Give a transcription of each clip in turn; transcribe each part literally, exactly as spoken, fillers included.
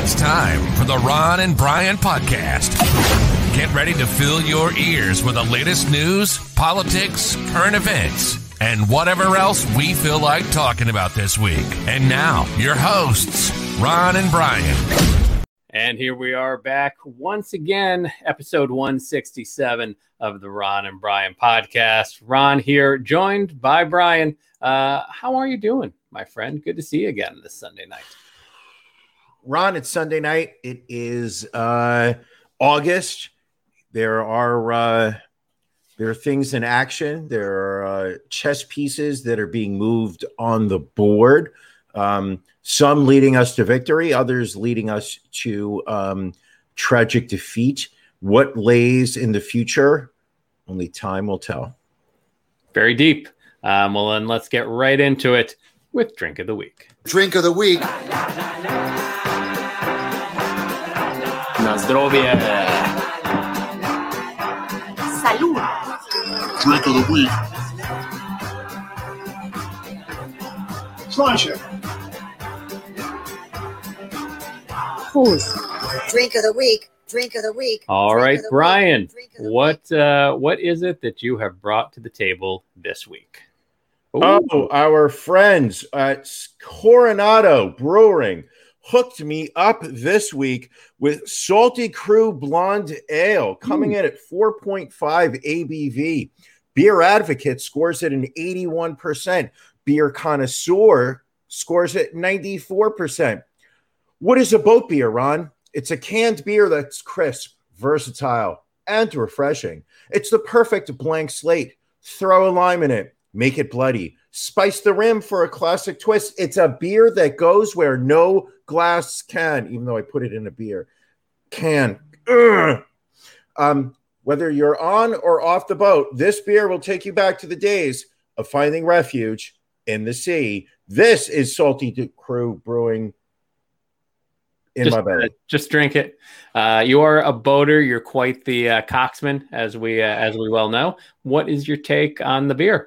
It's time for the Ron and Brian podcast. Get ready to fill your ears with the latest news, politics, current events, and whatever else we feel like talking about this week. And now, your hosts, Ron and Brian. And here we are back once again, episode one sixty-seven of the Ron and Brian podcast. Ron here, joined by Brian. Uh, how are you doing, my friend? Good to see you again this Sunday night. Ron, it's Sunday night. It is uh, August. There are uh, there are things in action. There are uh, chess pieces that are being moved on the board. Um, some leading us to victory, others leading us to um, tragic defeat. What lays in the future? Only time will tell. Very deep. Um, well, then let's get right into it with Drink of the Week. Drink of the Week. Na zdrowie. Salud. Drink of the Week. Sláinte. Drink of the week. Drink of the week. All right, Drink Brian. week. What uh, what is it that you have brought to the table this week? Ooh. Oh, our friends at Coronado Brewing hooked me up this week with Salty Crew Blonde Ale, coming mm. in at four point five A B V. Beer Advocate scores it an eighty-one percent. Beer Connoisseur scores it ninety-four percent. What is a boat beer, Ron? It's a canned beer that's crisp, versatile, and refreshing. It's the perfect blank slate. Throw a lime in it. Make it bloody. Spice the rim for a classic twist. It's a beer that goes where no glass can, even though I put it in a beer can. Ugh. Um, whether you're on or off the boat, this beer will take you back to the days of finding refuge in the sea. This is Salty Crew Brewing in just, my belly. Uh, just drink it. Uh, you are a boater. You're quite the uh, coxman, as we uh, as we well know. What is your take on the beer?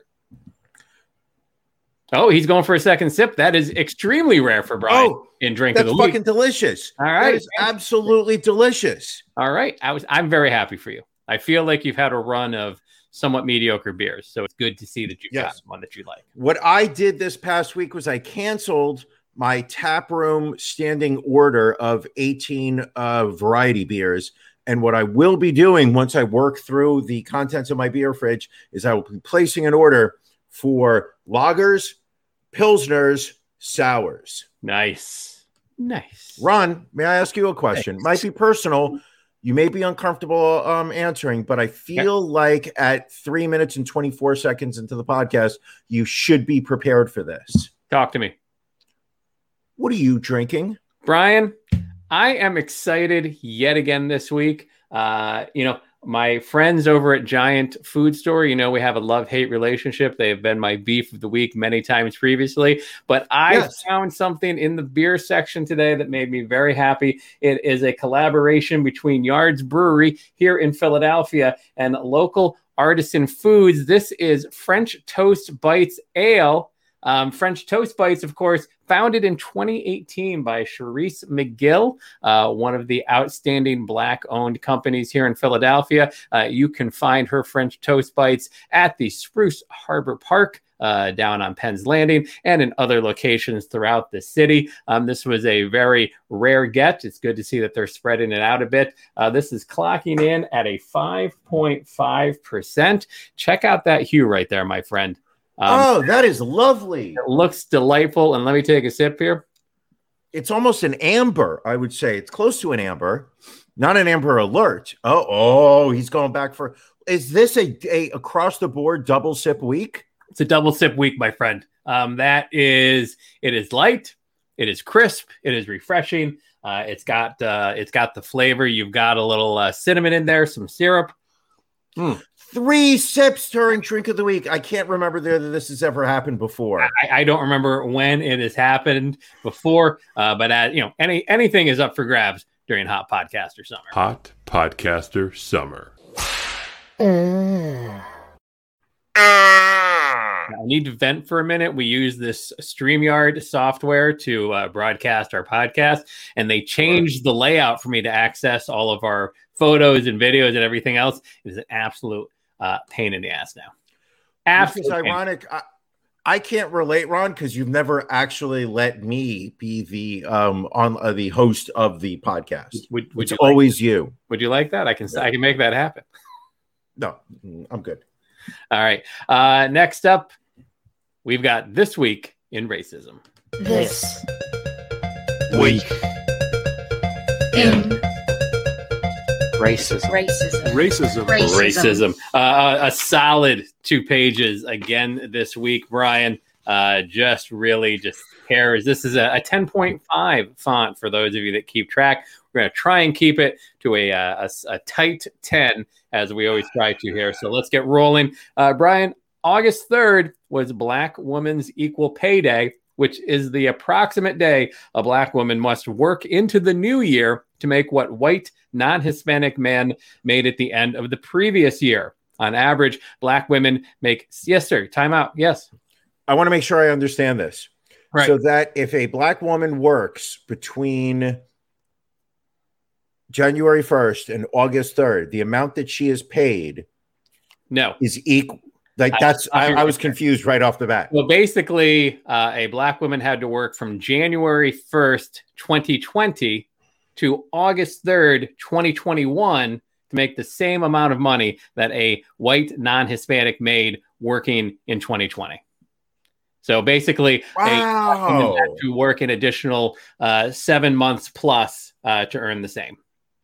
Oh, he's going for a second sip. That is extremely rare for Brian oh, in Drink of the Week. That's fucking delicious. All right. That is absolutely delicious. All right. I was, I'm very happy for you. I feel like you've had a run of somewhat mediocre beers, so it's good to see that you've yes. got one that you like. What I did this past week was I canceled my tap room standing order of eighteen uh, variety beers. And what I will be doing once I work through the contents of my beer fridge is I will be placing an order for lagers, pilsners, sours. Nice. Nice. Ron, may I ask you a question? Nice. Might be personal. You may be uncomfortable um, answering, but I feel okay. like at three minutes and twenty-four seconds into the podcast, you should be prepared for this. Talk to me. What are you drinking? Brian, I am excited yet again this week. Uh, you know, my friends over at Giant Food Store, you know, we have a love-hate relationship. They have been my beef of the week many times previously. But I yes. found something in the beer section today that made me very happy. It is a collaboration between Yards Brewery here in Philadelphia and local Artisan Foods. This is French Toast Bites Ale. Um, French Toast Bites, of course, founded in twenty eighteen by Charisse McGill, uh, one of the outstanding Black-owned companies here in Philadelphia. Uh, you can find her French Toast Bites at the Spruce Harbor Park uh, down on Penn's Landing and in other locations throughout the city. Um, this was a very rare get. It's good to see that they're spreading it out a bit. Uh, this is clocking in at a five point five percent. Check out that hue right there, my friend. Um, oh, that is lovely. It looks delightful. And let me take a sip here. It's almost an amber, I would say. It's close to an amber, not an Amber Alert. Oh, oh, he's going back for. Is this a, a across the board double sip week? It's a double sip week, my friend. Um, that is, it is light. It is crisp. It is refreshing. Uh, it's got uh, it's got the flavor. You've got a little uh, cinnamon in there, some syrup. Mm. Three sips during Drink of the Week. I can't remember that this has ever happened before. I, I don't remember when it has happened before, uh, but at, you know, any anything is up for grabs during Hot Podcaster Summer. Hot Podcaster Summer. Mm. Ah. I need to vent for a minute. We use this StreamYard software to uh, broadcast our podcast, and they changed the layout for me to access all of our photos and videos and everything else. It is an absolute uh, pain in the ass now. Absolutely. Which is ironic. I, I can't relate, Ron, because you've never actually let me be the um on uh, the host of the podcast. Would, would it's you always like you. Would you like that? I can Yeah. I can make that happen. No, I'm good. All right. Uh, next up, we've got This Week in Racism. This Week. in Racism. racism. Racism. Racism. Racism. Uh, a solid two pages again this week, Brian. Uh, just really just cares. This is a, a ten point five font for those of you that keep track. We're going to try and keep it to a, a, a tight ten, as we always try to here. So let's get rolling. Uh, Brian, August third was Black Women's Equal Pay Day, which is the approximate day a Black woman must work into the new year to make what white, non-Hispanic men made at the end of the previous year. On average, Black women make, yes, sir, time out, yes. I want to make sure I understand this. Right. So that if a Black woman works between January first and August third, the amount that she is paid No. is equal. Like I- that's, I, I- I was confused right off the bat. Well, basically, uh, a Black woman had to work from January first, twenty twenty to August third, twenty twenty-one to make the same amount of money that a white non-Hispanic made working in twenty twenty. So basically, a Black woman Wow. had to work an additional uh, seven months plus uh, to earn the same.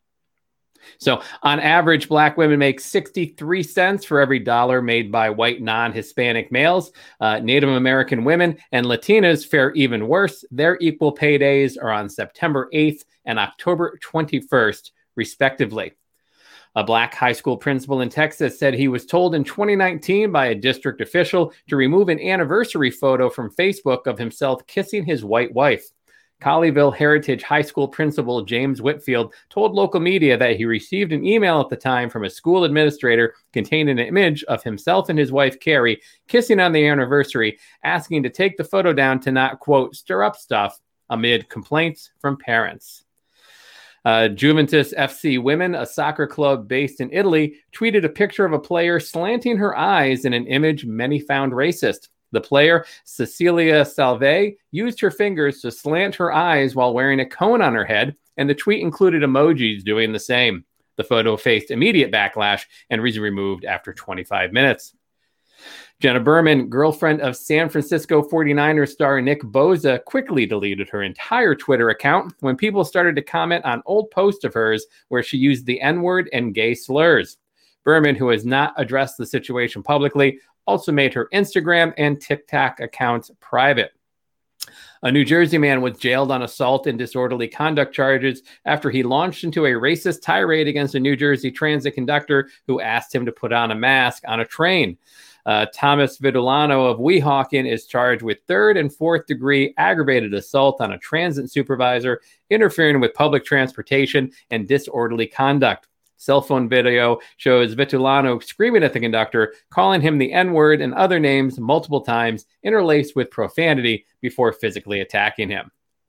So on average, Black women make sixty-three cents for every dollar made by white non-Hispanic males. Uh, Native American women and Latinas fare even worse. Their equal pay days are on September eighth and October twenty-first, respectively. A Black high school principal in Texas said he was told in twenty nineteen by a district official to remove an anniversary photo from Facebook of himself kissing his white wife. Colleyville Heritage High School principal James Whitfield told local media that he received an email at the time from a school administrator containing an image of himself and his wife, Carrie, kissing on the anniversary, asking to take the photo down to not, quote, stir up stuff amid complaints from parents. Uh, Juventus F C Women, a soccer club based in Italy, tweeted a picture of a player slanting her eyes in an image many found racist. The player, Cecilia Salve, used her fingers to slant her eyes while wearing a cone on her head, and the tweet included emojis doing the same. The photo faced immediate backlash and was removed after twenty-five minutes. Jenna Berman, girlfriend of San Francisco forty-niners star Nick Bosa, quickly deleted her entire Twitter account when people started to comment on old posts of hers where she used the N-word and gay slurs. Berman, who has not addressed the situation publicly, also made her Instagram and TikTok accounts private. A New Jersey man was jailed on assault and disorderly conduct charges after he launched into a racist tirade against a New Jersey transit conductor who asked him to put on a mask on a train. Uh, Thomas Vitulano of Weehawken is charged with third and fourth degree aggravated assault on a transit supervisor, interfering with public transportation, and disorderly conduct. Cell phone video shows Vitulano screaming at the conductor, calling him the N-word and other names multiple times, interlaced with profanity, before physically attacking him.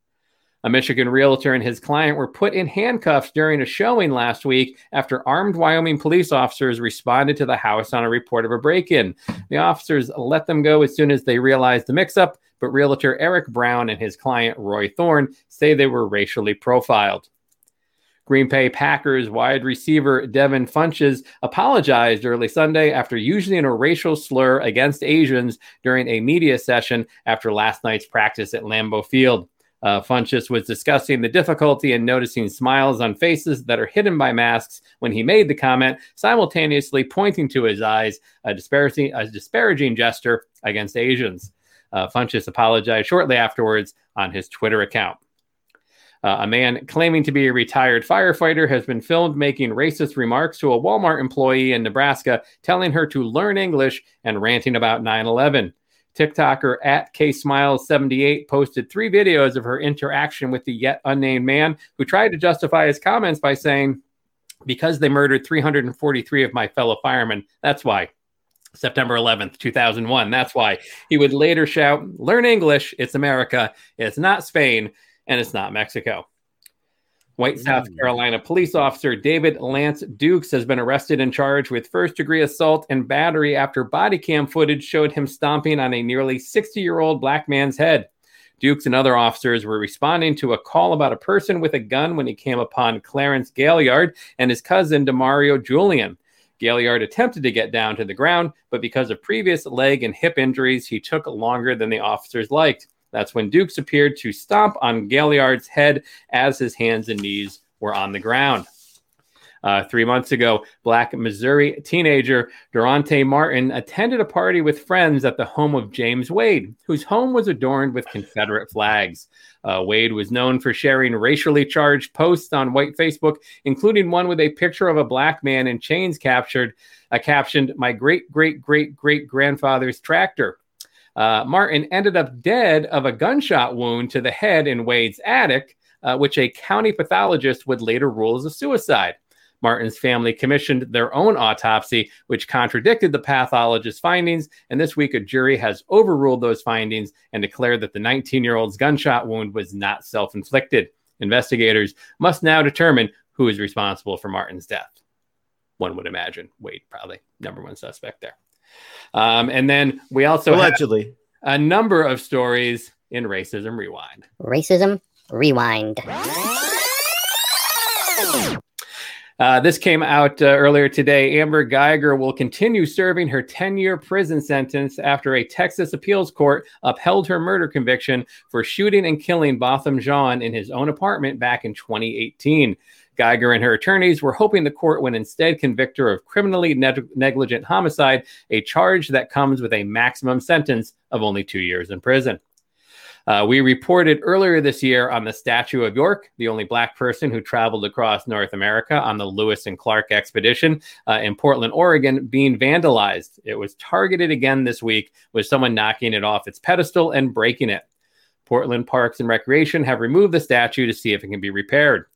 A Michigan realtor and his client were put in handcuffs during a showing last week after armed Wyoming police officers responded to the house on a report of a break-in. The officers let them go as soon as they realized the mix-up, but realtor Eric Brown and his client Roy Thorne say they were racially profiled. Green Bay Packers wide receiver Devin Funches apologized early Sunday after using a racial slur against Asians during a media session after last night's practice at Lambeau Field. Uh, Funches was discussing the difficulty in noticing smiles on faces that are hidden by masks when he made the comment, simultaneously pointing to his eyes, a disparaging, a disparaging gesture against Asians. Uh, Funches apologized shortly afterwards on his Twitter account. Uh, a man claiming to be a retired firefighter has been filmed making racist remarks to a Walmart employee in Nebraska, telling her to learn English and ranting about nine eleven. TikToker at K Smiles seventy-eight posted three videos of her interaction with the yet unnamed man, who tried to justify his comments by saying, "Because they murdered three hundred forty-three of my fellow firemen, that's why." September eleventh, two thousand one. That's why he would later shout, "Learn English. It's America. It's not Spain, and it's not Mexico." White South Carolina police officer David Lance Dukes has been arrested and charged with first-degree assault and battery after body cam footage showed him stomping on a nearly sixty-year-old black man's head. Dukes and other officers were responding to a call about a person with a gun when he came upon Clarence Gaillard and his cousin Demario Julian. Gaillard attempted to get down to the ground, but because of previous leg and hip injuries, he took longer than the officers liked. That's when Dukes appeared to stomp on Gaillard's head as his hands and knees were on the ground. Uh, three months ago, Black Missouri teenager Durante Martin attended a party with friends at the home of James Wade, whose home was adorned with Confederate flags. Uh, Wade was known for sharing racially charged posts on white Facebook, including one with a picture of a black man in chains captured, uh, captioned, "My great-great-great-great-grandfather's tractor." Uh, Martin ended up dead of a gunshot wound to the head in Wade's attic, uh, which a county pathologist would later rule as a suicide. Martin's family commissioned their own autopsy, which contradicted the pathologist's findings, and this week a jury has overruled those findings and declared that the nineteen-year-old's gunshot wound was not self-inflicted. Investigators must now determine who is responsible for Martin's death. One would imagine Wade, probably number one suspect there. Um, and then we also allegedly have a number of stories in Racism Rewind. Racism Rewind. Uh, this came out uh, earlier today. Amber Geiger will continue serving her ten-year prison sentence after a Texas appeals court upheld her murder conviction for shooting and killing Botham Jean in his own apartment back in twenty eighteen. Geiger and her attorneys were hoping the court would instead convict her of criminally neg- negligent homicide, a charge that comes with a maximum sentence of only two years in prison. Uh, we reported earlier this year on the Statue of York, the only black person who traveled across North America on the Lewis and Clark expedition uh, in Portland, Oregon, being vandalized. It was targeted again this week with someone knocking it off its pedestal and breaking it. Portland Parks and Recreation have removed the statue to see if it can be repaired.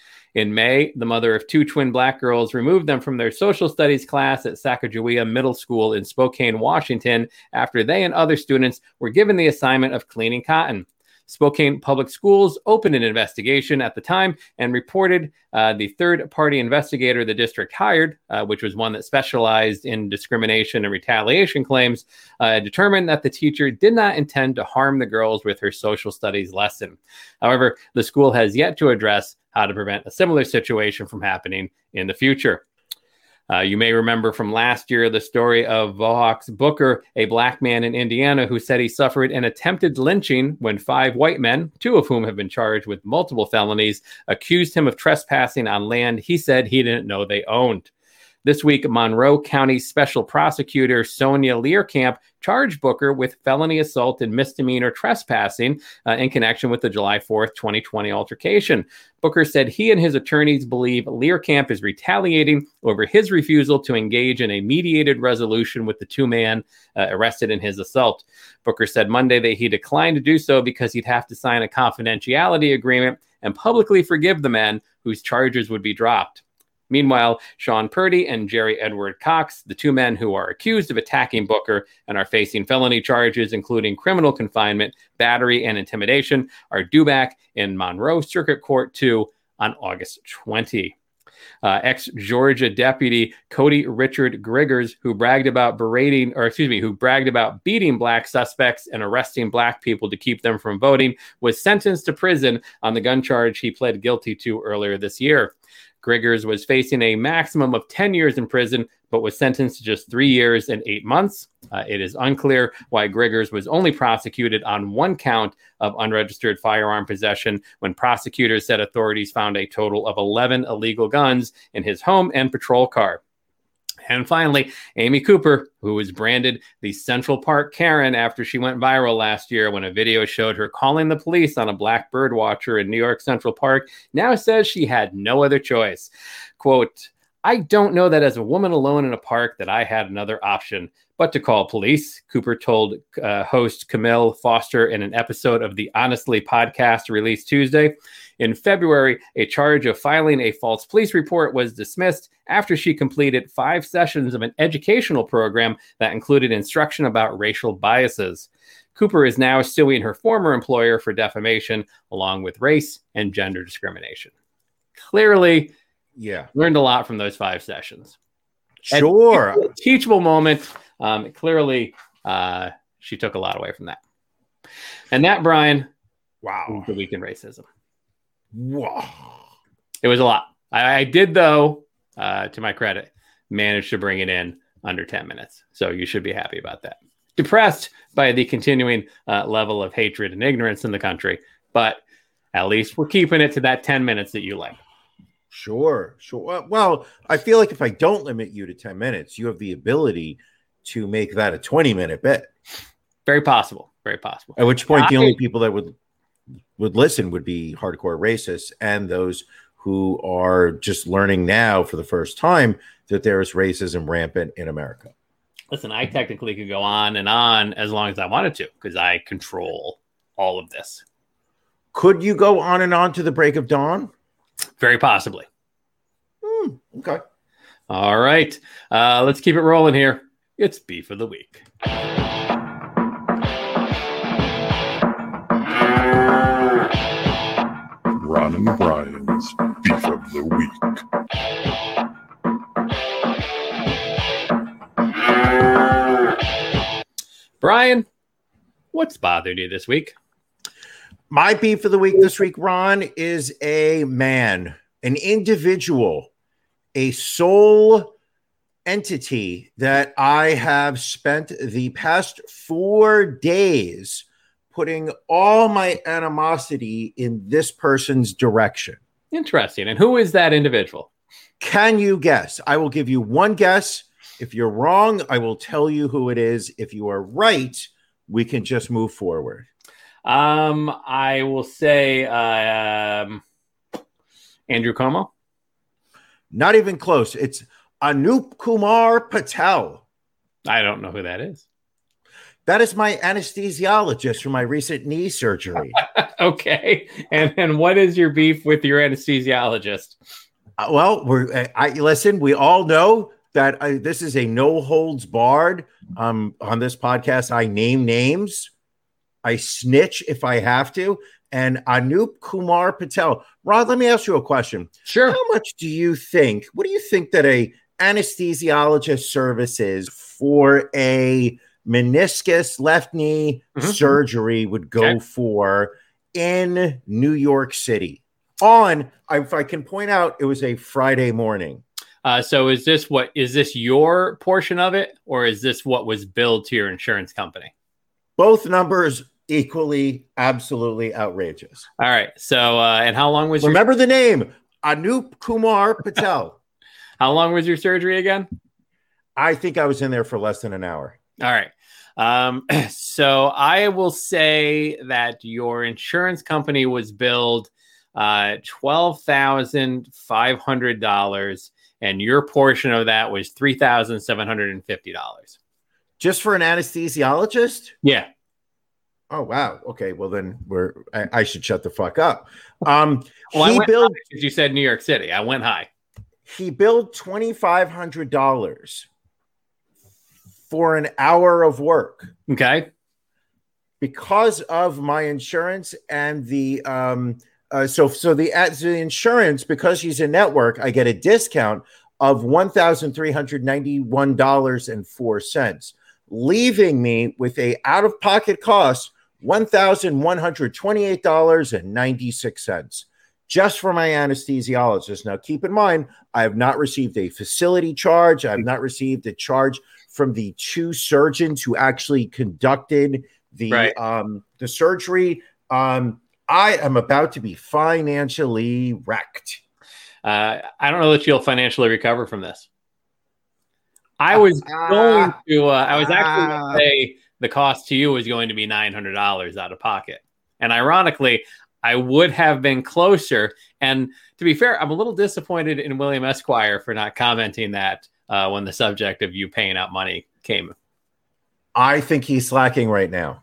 In May, the mother of two twin black girls removed them from their social studies class at Sacagawea Middle School in Spokane, Washington, after they and other students were given the assignment of cleaning cotton. Spokane Public Schools opened an investigation at the time and reported uh, the third-party investigator the district hired, uh, which was one that specialized in discrimination and retaliation claims, uh, determined that the teacher did not intend to harm the girls with her social studies lesson. However, the school has yet to address how to prevent a similar situation from happening in the future. Uh, you may remember from last year the story of Vohawks Booker, a black man in Indiana who said he suffered an attempted lynching when five white men, two of whom have been charged with multiple felonies, accused him of trespassing on land he said he didn't know they owned. This week, Monroe County Special Prosecutor Sonia Learcamp charged Booker with felony assault and misdemeanor trespassing uh, in connection with the July fourth, twenty twenty altercation. Booker said he and his attorneys believe Learcamp is retaliating over his refusal to engage in a mediated resolution with the two men uh, arrested in his assault. Booker said Monday that he declined to do so because he'd have to sign a confidentiality agreement and publicly forgive the men whose charges would be dropped. Meanwhile, Sean Purdy and Jerry Edward Cox, the two men who are accused of attacking Booker and are facing felony charges, including criminal confinement, battery, and intimidation, are due back in Monroe Circuit Court two on August twentieth. Uh, ex-Georgia deputy Cody Richard Griggers, who bragged about berating, or excuse me, who bragged about beating black suspects and arresting black people to keep them from voting, was sentenced to prison on the gun charge he pled guilty to earlier this year. Griggers was facing a maximum of ten years in prison, but was sentenced to just three years and eight months. Uh, it is unclear why Griggers was only prosecuted on one count of unregistered firearm possession when prosecutors said authorities found a total of eleven illegal guns in his home and patrol car. And finally, Amy Cooper, who was branded the Central Park Karen after she went viral last year when a video showed her calling the police on a black bird watcher in New York Central Park, now says she had no other choice. Quote, "I don't know that as a woman alone in a park that I had another option, but to call police. Cooper told uh, host Camille Foster in an episode of the Honestly podcast released Tuesday. In February, a charge of filing a false police report was dismissed after she completed five sessions of an educational program that included instruction about racial biases. Cooper is now suing her former employer for defamation, along with race and gender discrimination. Clearly, yeah, learned a lot from those five sessions. Sure. A teachable moment. Um, clearly, uh, she took a lot away from that. And that, Brian, wow, was the week in racism. Wow. It was a lot. I, I did, though, uh, to my credit, manage to bring it in under ten minutes. So you should be happy about that. Depressed by the continuing uh, level of hatred and ignorance in the country, but at least we're keeping it to that ten minutes that you like. Sure, sure. Well, I feel like if I don't limit you to ten minutes, you have the ability to make that a twenty minute bit. Very possible. Very possible. At which point, I, the only people that would would listen would be hardcore racists and those who are just learning now for the first time that there is racism rampant in America. Listen, I technically could go on and on as long as I wanted to because I control all of this. Could you go on and on to the break of dawn? Very possibly. Hmm, okay. All right. Uh, let's keep it rolling here. It's Beef of the Week. Ron and Brian's Beef of the Week. Brian, what's bothered you this week? My beef of the week this week, Ron, is a man, an individual, a soul entity that I have spent the past four days putting all my animosity in this person's direction. Interesting. And who is that individual? Can you guess? I will give you one guess. If you're wrong, I will tell you who it is. If you are right, we can just move forward. Um, I will say uh, um, Andrew Cuomo. Not even close. It's Anup Kumar Patel. I don't know who that is. That is my anesthesiologist for my recent knee surgery. Okay. And and what is your beef with your anesthesiologist? Uh, well, we're I listen, we all know that I, this is a no holds barred. Um, on this podcast, I name names. I snitch if I have to. And Anup Kumar Patel. Rod, let me ask you a question. Sure. How much do you think, what do you think that a anesthesiologist services for a meniscus left knee mm-hmm. surgery would go okay. for in New York City? On, if I can point out, it was a Friday morning. Uh, so is this what, is this your portion of it, or is this what was billed to your insurance company? Both numbers equally, absolutely outrageous. All right. So, uh, and how long was Remember your... the name, Anup Kumar Patel. How long was your surgery again? I think I was in there for less than an hour. All right. Um, so I will say that your insurance company was billed uh, twelve thousand five hundred dollars, and your portion of that was three thousand seven hundred fifty dollars. Just for an anesthesiologist? Yeah. Oh, wow. Okay. Well, then we're, I, I should shut the fuck up. Um, well, he I went billed, high, as you said, New York City. I went high. He billed twenty-five hundred dollars for an hour of work. Okay. Because of my insurance and the, um, uh, so, so the, uh, the insurance, because he's a network, I get a discount of one thousand three hundred ninety-one dollars and four cents, leaving me with a out-of-pocket cost, one thousand one hundred twenty-eight dollars and ninety-six cents. Just for my anesthesiologist. Now, keep in mind, I have not received a facility charge. I have not received a charge from the two surgeons who actually conducted the right. um, the surgery. Um, I am about to be financially wrecked. Uh, I don't know that you'll financially recover from this. I was uh, going to, uh, I was actually uh, going to say the cost to you was going to be nine hundred dollars out of pocket. And ironically, I would have been closer. And to be fair, I'm a little disappointed in William Esquire for not commenting that uh, when the subject of you paying out money came I think he's slacking right now.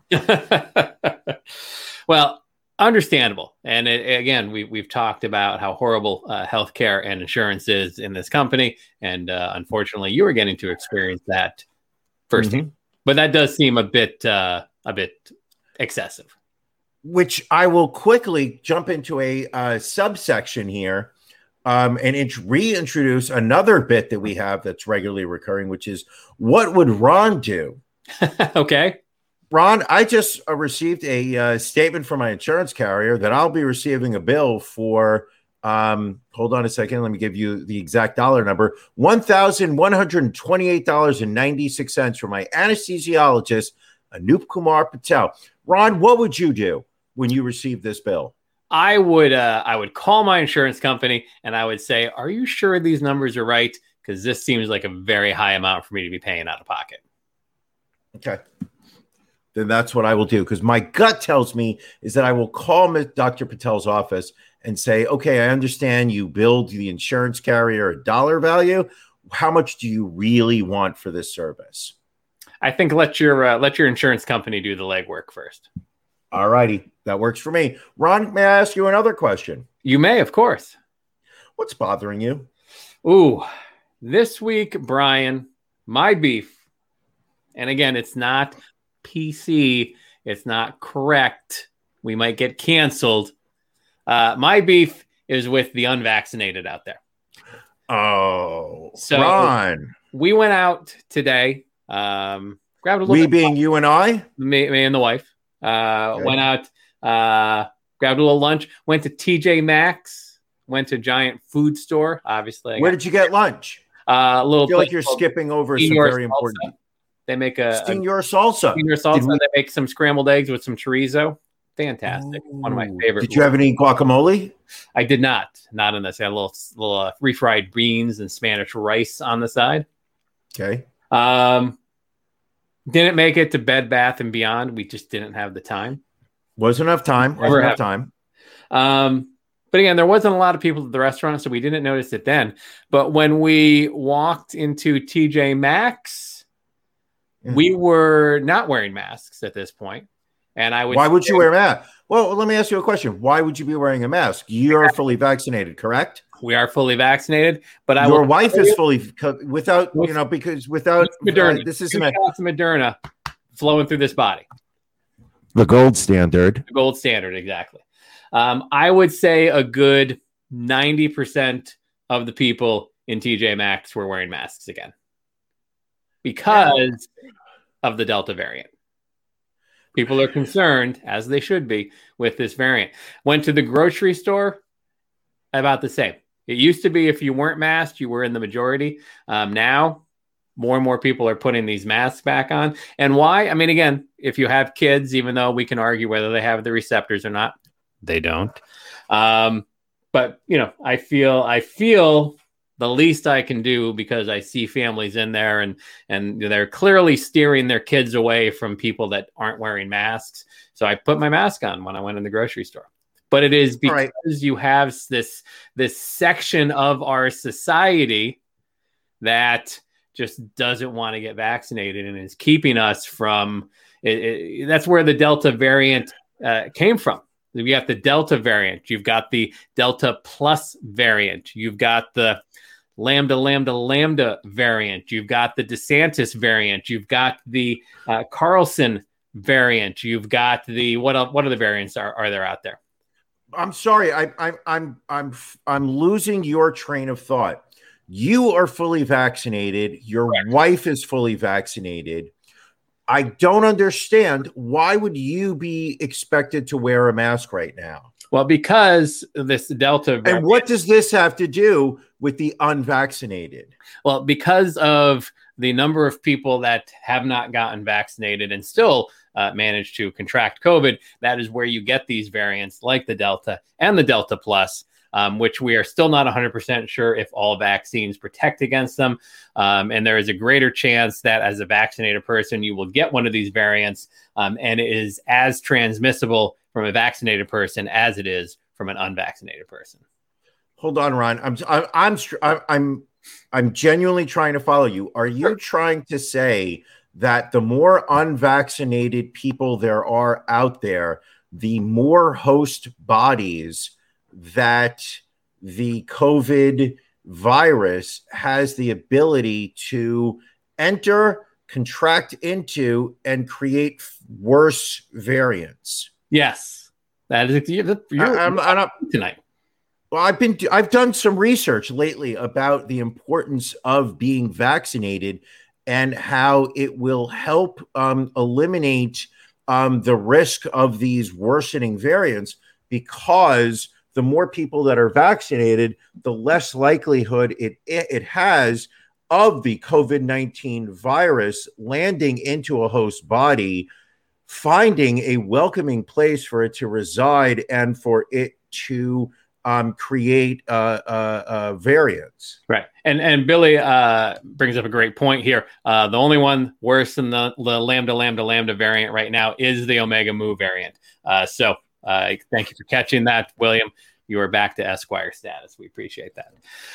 Well, understandable. And it, again, we, we've talked about how horrible uh, healthcare and insurance is in this company. And uh, unfortunately, you were getting to experience that firsthand. Mm-hmm. But that does seem a bit uh, a bit excessive. Which I will quickly jump into a uh, subsection here um, and int- reintroduce another bit that we have that's regularly recurring, which is what would Ron do? Okay. Ron, I just uh, received a uh, statement from my insurance carrier that I'll be receiving a bill for, um, hold on a second, let me give you the exact dollar number, one thousand one hundred twenty-eight dollars and ninety-six cents from my anesthesiologist, Anup Kumar Patel. Ron, what would you do when you receive this bill? I would uh, I would call my insurance company and I would say, are you sure these numbers are right? Because this seems like a very high amount for me to be paying out of pocket. Okay. Then that's what I will do, because my gut tells me is that I will call Doctor Patel's office and say, okay, I understand you billed the insurance carrier a dollar value. How much do you really want for this service? I think let your uh, let your insurance company do the legwork first. All righty. That works for me. Ron, may I ask you another question? You may, of course. What's bothering you? Ooh, this week, Brian, my beef. And again, it's not P C. It's not correct. We might get canceled. Uh, my beef is with the unvaccinated out there. Oh, so Ron. We went out today. Um, grabbed a little we bit being you and I? Me, me and the wife. Uh, okay. Went out, uh, grabbed a little lunch, went to T J Maxx, went to Giant Food Store. Obviously. I Where did you get lunch? Uh, a little I feel like you're skipping over some very salsa. important. They make a Senor salsa. Senor salsa. We... They make some scrambled eggs with some chorizo. Fantastic. Ooh. One of my favorite. Did you have any guacamole? I did not. Not in this. I had a little, little uh, refried beans and Spanish rice on the side. Okay. Um, didn't make it to Bed Bath and Beyond. We just didn't have the time. Wasn't enough time. Wasn't enough time. Um, but again, there wasn't a lot of people at the restaurant, so we didn't notice it then. But when we walked into T J Maxx, mm-hmm. we were not wearing masks at this point. And I would. Why would you wear a mask? Well, let me ask you a question. Why would you be wearing a mask? You're fully vaccinated, correct? We are fully vaccinated, but I your will wife is fully without you know because without Moderna. Uh, this isn't a Moderna flowing through this body. The gold standard. The gold standard, exactly. Um, I would say a good ninety percent of the people in T J Maxx were wearing masks again because yeah. of the Delta variant. People are concerned, as they should be, with this variant. Went to the grocery store, about the same. It used to be if you weren't masked, you were in the majority. Um, now, more and more people are putting these masks back on. And why? I mean, again, if you have kids, even though we can argue whether they have the receptors or not, they don't. Um, but, you know, I feel I feel the least I can do because I see families in there and, and they're clearly steering their kids away from people that aren't wearing masks. So I put my mask on when I went in the grocery store. But it is because right. you have this, this section of our society that just doesn't want to get vaccinated and is keeping us from it, it, that's where the Delta variant uh, came from. You got the Delta variant. You've got the Delta plus variant. You've got the Lambda, Lambda, Lambda variant. You've got the DeSantis variant. You've got the uh, Carlson variant. You've got the what? What other variants are, are there out there? I'm sorry. I, I, I'm I'm I'm losing your train of thought. You are fully vaccinated. Your Correct. Wife is fully vaccinated. I don't understand. Why would you be expected to wear a mask right now? Well, because this Delta variant. And what does this have to do with the unvaccinated? Well, because of the number of people that have not gotten vaccinated and still uh, managed to contract COVID, that is where you get these variants like the Delta and the Delta Plus, um, which we are still not one hundred percent sure if all vaccines protect against them. Um, and there is a greater chance that as a vaccinated person, you will get one of these variants, um, and it is as transmissible from a vaccinated person as it is from an unvaccinated person. Hold on, Ron. I'm I'm I'm I'm I'm genuinely trying to follow you. Are you trying to say that the more unvaccinated people there are out there, the more host bodies that the COVID virus has the ability to enter, contract into, and create worse variants. Yes, that is. You're, you're I'm, I'm not, tonight. Well, I've been I've done some research lately about the importance of being vaccinated and how it will help um, eliminate um, the risk of these worsening variants, because the more people that are vaccinated, the less likelihood it it has of the COVID nineteen virus landing into a host body, finding a welcoming place for it to reside, and for it to um, create uh, uh, uh, variants. Right. And and Billy uh, brings up a great point here. Uh, the only one worse than the, the lambda, lambda, lambda variant right now is the Omega Mu variant. Uh, so uh, thank you for catching that, William. You are back to Esquire status. We appreciate that.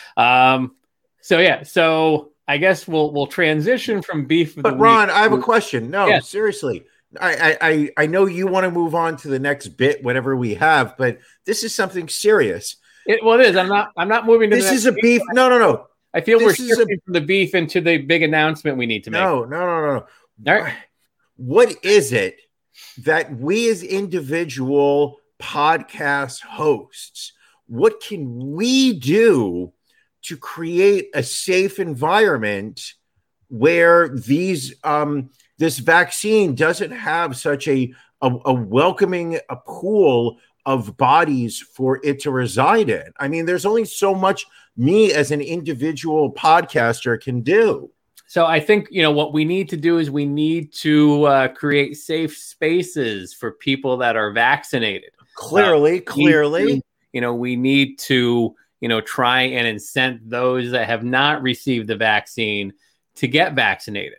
Um, so, yeah. So I guess we'll we'll transition from beef. But Ron, I have a question. No, yeah. seriously. I, I I know you want to move on to the next bit, whatever we have, but this is something serious. It, well, it is. I'm not. I'm not moving to this. The is a beef. No, no, no. I feel this we're shifting a, from the beef into the big announcement we need to make. No, no, no, no. All right. What is it that we as individual podcast hosts, what can we do to create a safe environment where these um, this vaccine doesn't have such a, a, a welcoming a pool of bodies for it to reside in? I mean, there's only so much me as an individual podcaster can do. So I think, you know, what we need to do is we need to uh, create safe spaces for people that are vaccinated. Clearly, uh, clearly. To, you know, we need to, you know, try and incent those that have not received the vaccine to get vaccinated.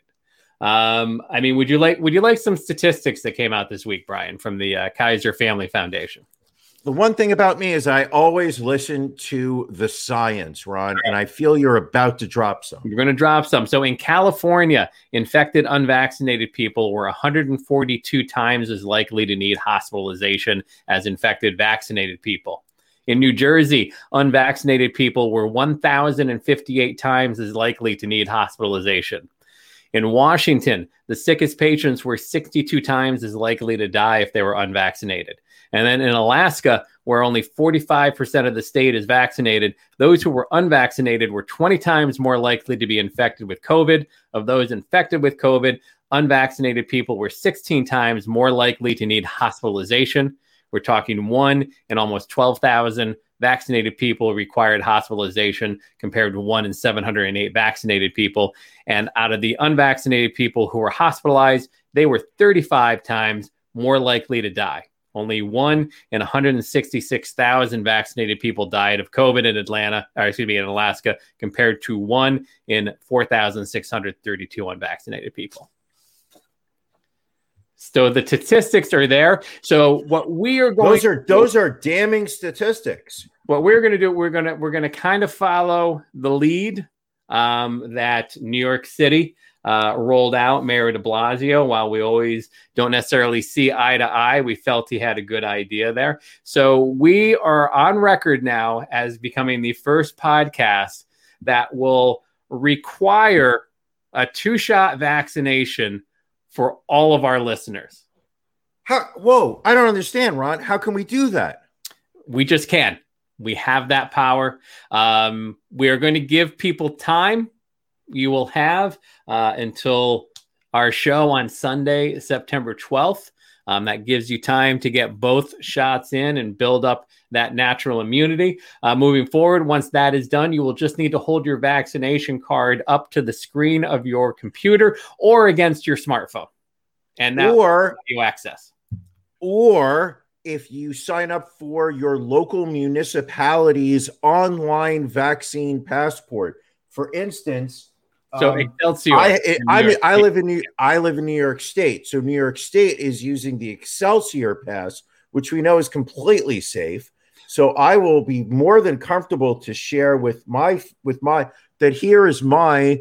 Um, I mean, would you like would you like some statistics that came out this week, Brian, from the uh, Kaiser Family Foundation? The one thing about me is I always listen to the science, Ron, and I feel you're about to drop some. You're going to drop some. So in California, infected unvaccinated people were one hundred forty-two times as likely to need hospitalization as infected vaccinated people. In New Jersey, unvaccinated people were one thousand fifty-eight times as likely to need hospitalization. In Washington, the sickest patients were sixty-two times as likely to die if they were unvaccinated. And then in Alaska, where only forty-five percent of the state is vaccinated, those who were unvaccinated were twenty times more likely to be infected with COVID. Of those infected with COVID, unvaccinated people were sixteen times more likely to need hospitalization. We're talking one in almost twelve thousand vaccinated people required hospitalization compared to one in seven hundred eight vaccinated people. And out of the unvaccinated people who were hospitalized, they were thirty-five times more likely to die. Only one in one hundred sixty-six thousand vaccinated people died of COVID in Atlanta, or excuse me, in Alaska, compared to one in four thousand six hundred thirty-two unvaccinated people. So the statistics are there. So what we are going those are those are damning statistics. What we're going to do, we're going to we're going to kind of follow the lead um, that New York City uh, rolled out. Mayor de Blasio, while we always don't necessarily see eye to eye, we felt he had a good idea there. So we are on record now as becoming the first podcast that will require a two-shot vaccination for all of our listeners. How? Whoa, I don't understand, Ron. How can we do that? We just can. We have that power. Um, we are going to give people time. You will have uh, until our show on Sunday, September twelfth. Um, that gives you time to get both shots in and build up that natural immunity. Uh, moving forward, once that is done, you will just need to hold your vaccination card up to the screen of your computer or against your smartphone. And that or you access. Or if you sign up for your local municipality's online vaccine passport. For instance, so um, Excelsior. I, it, I, I live in New, I live in New York State. So New York State is using the Excelsior pass, which we know is completely safe. So I will be more than comfortable to share with my with my that here is my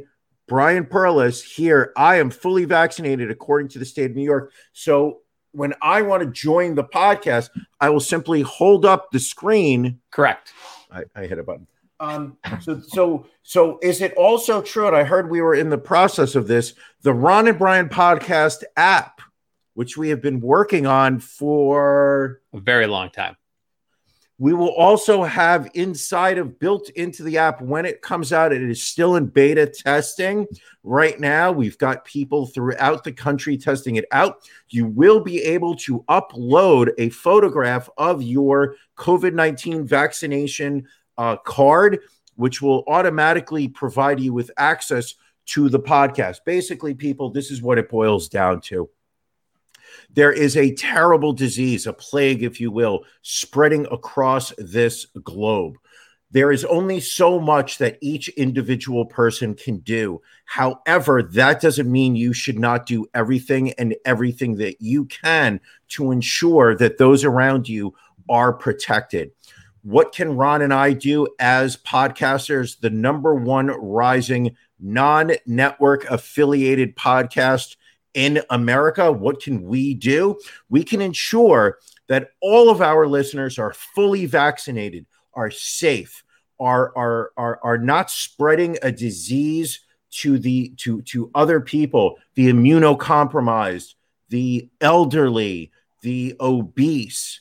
Brian Perlis here. I am fully vaccinated according to the state of New York. So when I want to join the podcast, I will simply hold up the screen. Correct. I, I hit a button. Um, so, so, so is it also true? And I heard we were in the process of this, the Ron and Brian podcast app, which we have been working on for a very long time. We will also have inside of built into the app when it comes out. It is still in beta testing right now. We've got people throughout the country testing it out. You will be able to upload a photograph of your COVID nineteen vaccination uh, card, which will automatically provide you with access to the podcast. Basically, people, this is what it boils down to. There is a terrible disease, a plague, if you will, spreading across this globe. There is only so much that each individual person can do. However, that doesn't mean you should not do everything and everything that you can to ensure that those around you are protected. What can Ron and I do as podcasters? The number one rising non-network affiliated podcast in America. What can we do? We can ensure that all of our listeners are fully vaccinated, are safe, are are are, are not spreading a disease to the to to other people, the immunocompromised, the elderly, the obese.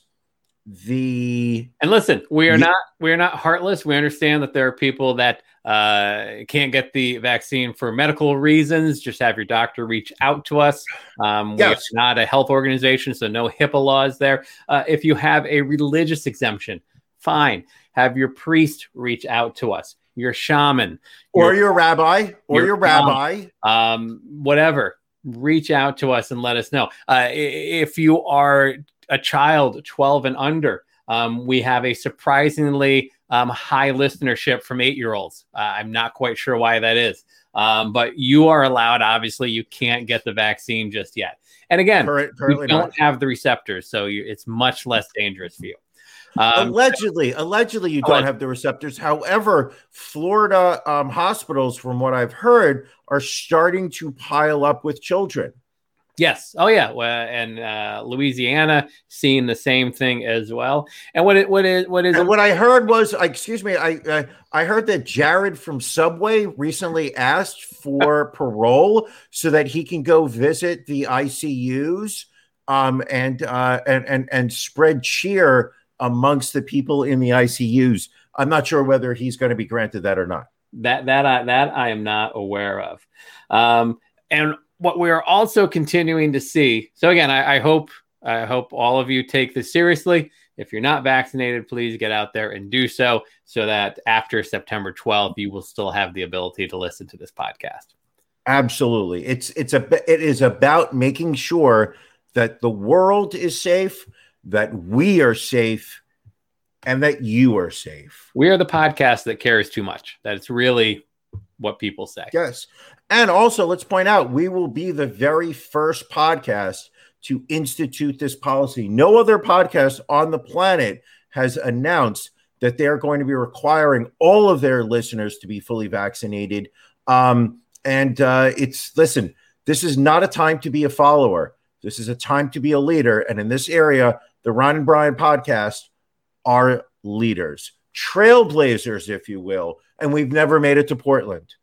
The and listen, we are the, not we are not heartless. We understand that there are people that uh, can't get the vaccine for medical reasons. Just have your doctor reach out to us. Um, yes. We are not a health organization, so no HIPAA laws there. Uh, if you have a religious exemption, fine. Have your priest reach out to us. Your shaman, or your, your rabbi, or your, your rabbi, um, whatever. Reach out to us and let us know. Uh, if you are a child twelve and under, um, we have a surprisingly um, high listenership from eight-year-olds. Uh, I'm not quite sure why that is, um, but you are allowed. Obviously, you can't get the vaccine just yet. And again, Current, you don't not. have the receptors, so you, it's much less dangerous for you. Um, allegedly, allegedly, you don't allegedly. have the receptors. However, Florida um, hospitals, from what I've heard, are starting to pile up with children. Yes. Oh, yeah. Well, and uh, Louisiana seeing the same thing as well. And what it what is what is and what I heard was, excuse me, I uh, I heard that Jared from Subway recently asked for parole so that he can go visit the I C Us um, and uh, and and and spread cheer amongst the people in the I C Us. I'm not sure whether he's going to be granted that or not. That that I, that I am not aware of. Um, and what we're also continuing to see. So again, I, I hope I hope all of you take this seriously. If you're not vaccinated, please get out there and do so, so that after September twelfth, you will still have the ability to listen to this podcast. Absolutely, it's it's a it is about making sure that the world is safe, that we are safe, and that you are safe. We are the podcast that cares too much. That's really what people say. Yes. And also, let's point out, we will be the very first podcast to institute this policy. No other podcast on the planet has announced that they're going to be requiring all of their listeners to be fully vaccinated. Um, and uh, it's, listen, this is not a time to be a follower. This is a time to be a leader. And in this area, the Ron and Brian podcast are leaders, trailblazers, if you will. And we've never made it to Portland.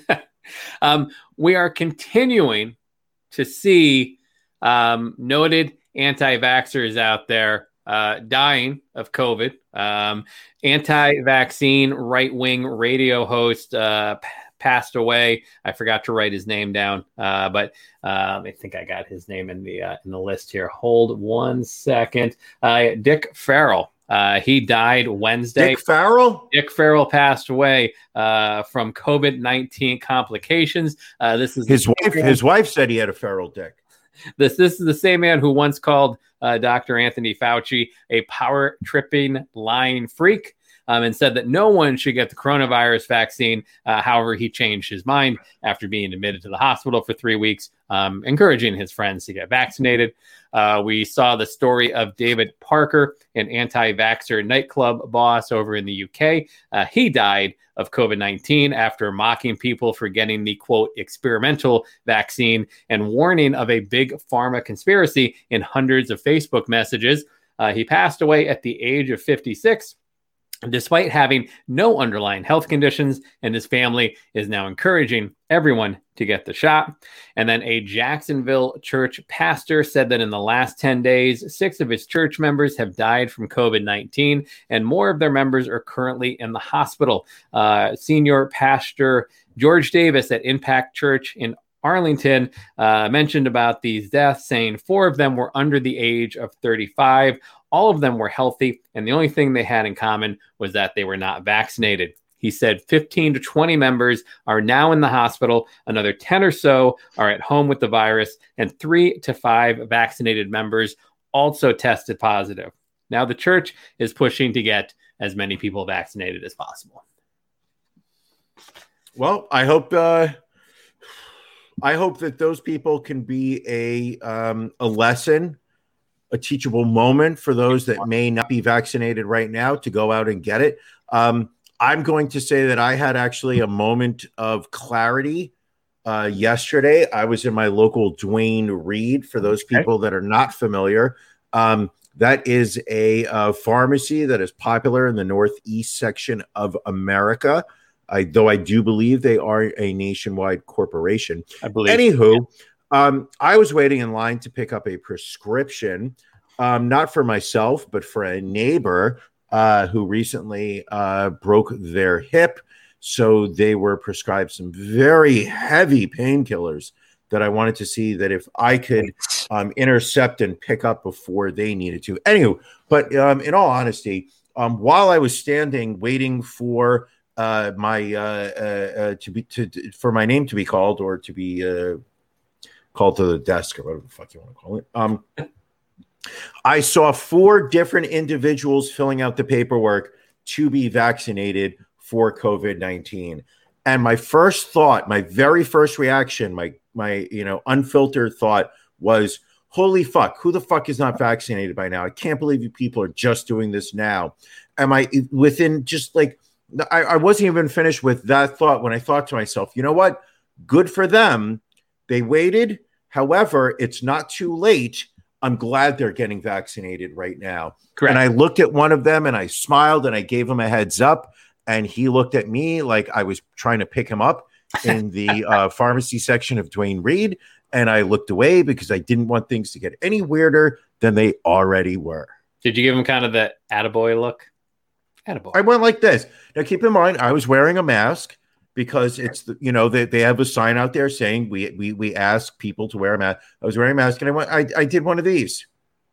um, we are continuing to see um, noted anti-vaxxers out there uh, dying of COVID. Um, anti-vaccine right-wing radio host uh, p- passed away. I forgot to write his name down, uh, but um, I think I got his name in the uh, in the list here. Hold one second. Uh, Dick Farrell. Uh, he died Wednesday. Dick Farrell? Dick Farrell passed away uh, from COVID nineteen complications. Uh, this is his wife. Man. His wife said he had a feral dick. This this is the same man who once called uh, Doctor Anthony Fauci a power tripping lying freak. um, and said that no one should get the coronavirus vaccine. Uh, however, he changed his mind after being admitted to the hospital for three weeks, um, encouraging his friends to get vaccinated. Uh, we saw the story of David Parker, an anti-vaxxer nightclub boss over in the U K. Uh, he died of COVID nineteen after mocking people for getting the, quote, experimental vaccine and warning of a big pharma conspiracy in hundreds of Facebook messages. Uh, he passed away at the age of fifty-six. Despite having no underlying health conditions, and his family is now encouraging everyone to get the shot. And then a Jacksonville church pastor said that in the last ten days, six of his church members have died from COVID nineteen, and more of their members are currently in the hospital. Uh, senior pastor George Davis at Impact Church in Arlington uh, mentioned about these deaths, saying four of them were under the age of thirty-five. All of them were healthy, and the only thing they had in common was that they were not vaccinated. He said fifteen to twenty members are now in the hospital, another ten or so are at home with the virus, and three to five vaccinated members also tested positive. Now the church is pushing to get as many people vaccinated as possible. Well, I hope uh, I hope that those people can be a um, a lesson, a teachable moment for those that may not be vaccinated right now to go out and get it. Um, I'm going to say that I had actually a moment of clarity uh, yesterday. I was in my local Duane Reade. For those people that are not familiar, um, that is a uh, pharmacy that is popular in the Northeast section of America. I, though I do believe they are a nationwide corporation. I believe. Anywho, um, I was waiting in line to pick up a prescription, um, not for myself, but for a neighbor uh, who recently uh, broke their hip. So they were prescribed some very heavy painkillers that I wanted to see that if I could um, intercept and pick up before they needed to. Anywho, but um, in all honesty, um, while I was standing waiting for uh, my uh, uh, uh, to be to, to for my name to be called or to be uh, called to the desk or whatever the fuck you want to call it, um, I saw four different individuals filling out the paperwork to be vaccinated for COVID nineteen. And my first thought, my very first reaction, my, my, you know, unfiltered thought was, holy fuck, who the fuck is not vaccinated by now? I can't believe you people are just doing this now. Am I within just like, I, I wasn't even finished with that thought when I thought to myself, you know what? Good for them. They waited. However, it's not too late. I'm glad they're getting vaccinated right now. Correct. And I looked at one of them and I smiled and I gave him a heads up. And he looked at me like I was trying to pick him up in the uh, pharmacy section of Duane Reade. And I looked away because I didn't want things to get any weirder than they already were. Did you give him kind of the attaboy look? Attaboy. I went like this. Now, keep in mind, I was wearing a mask because it's, the, you know, they, they have a sign out there saying we, we, we ask people to wear a mask. I was wearing a mask and I went, I, I did one of these.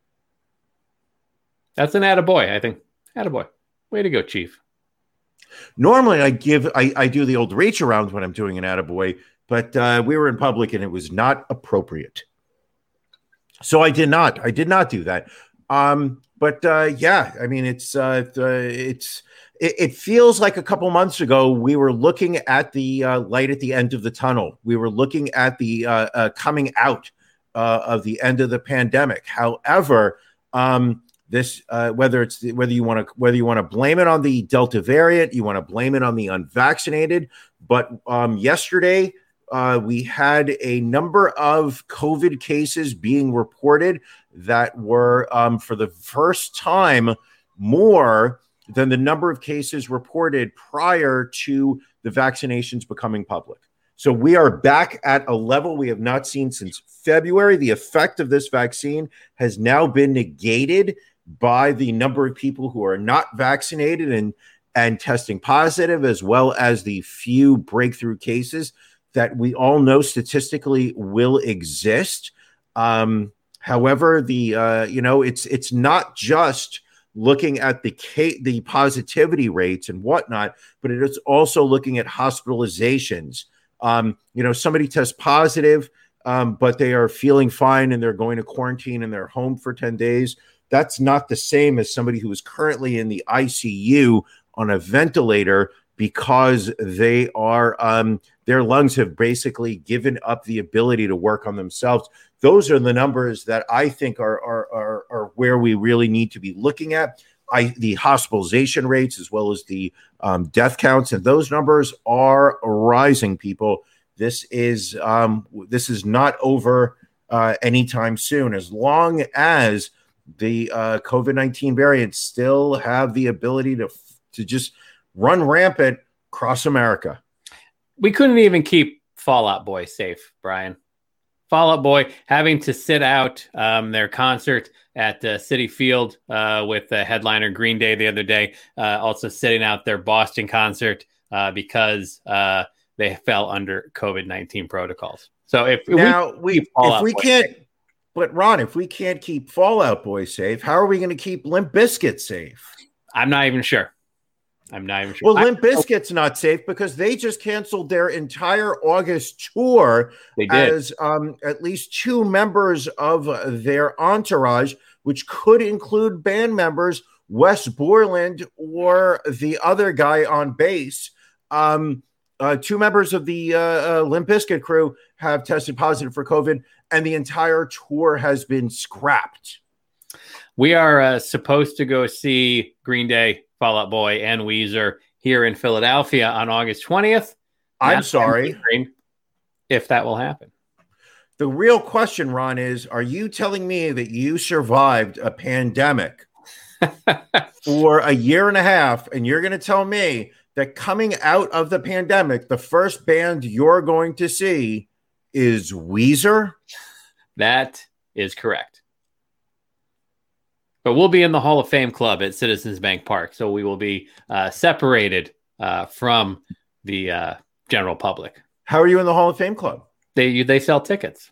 That's an attaboy, I think. Attaboy. Way to go, Chief. Normally, I give I, I do the old reach around when I'm doing an attaboy, but uh, we were in public and it was not appropriate. So I did not. I did not do that. Um, but uh, yeah, I mean, it's uh, it's it, it feels like a couple months ago we were looking at the uh, light at the end of the tunnel. We were looking at the uh, uh, coming out uh, of the end of the pandemic. However, um, This uh, whether it's the, whether you want to whether you want to blame it on the Delta variant, you want to blame it on the unvaccinated. But um, yesterday uh, we had a number of COVID cases being reported that were um, for the first time more than the number of cases reported prior to the vaccinations becoming public. So we are back at a level we have not seen since February. The effect of this vaccine has now been negated by the number of people who are not vaccinated and, and testing positive, as well as the few breakthrough cases that we all know statistically will exist. Um, however, the uh, you know it's it's not just looking at the ca- the positivity rates and whatnot, but it is also looking at hospitalizations. Um, you know, somebody tests positive, um, but they are feeling fine and they're going to quarantine and they're home for ten days. That's not the same as somebody who is currently in the I C U on a ventilator because they are um, their lungs have basically given up the ability to work on themselves. Those are the numbers that I think are are are, are where we really need to be looking at. I, the hospitalization rates as well as the um, death counts, and those numbers are rising. People, this is um, this is not over uh, anytime soon. As long as the uh, COVID nineteen variants still have the ability to to just run rampant across America, we couldn't even keep Fall Out Boy safe, Brian. Fall Out Boy having to sit out um, their concert at uh, Citi Field uh, with the headliner Green Day the other day, uh, also sitting out their Boston concert uh, because uh, they fell under COVID nineteen protocols. So if now we, we if we can't, safe, but Ron, if we can't keep Fall Out Boy safe, how are we going to keep Limp Bizkit safe? I'm not even sure. I'm not even sure. Well, Limp Bizkit's not safe because they just canceled their entire August tour. They did. As um, at least two members of their entourage, which could include band members, Wes Borland or the other guy on bass. Um, uh, two members of the uh, uh, Limp Bizkit crew have tested positive for COVID, and the entire tour has been scrapped. We are uh, supposed to go see Green Day, Fall Out Boy, and Weezer here in Philadelphia on August twentieth. I'm sorry. If that will happen. The real question, Ron, is, are you telling me that you survived a pandemic for a year and a half, and you're going to tell me that coming out of the pandemic, the first band you're going to see is Weezer? That is correct. But we'll be in the Hall of Fame Club at Citizens Bank Park, so we will be uh, separated uh, from the uh, general public. How are you in the Hall of Fame Club? They you, they sell tickets,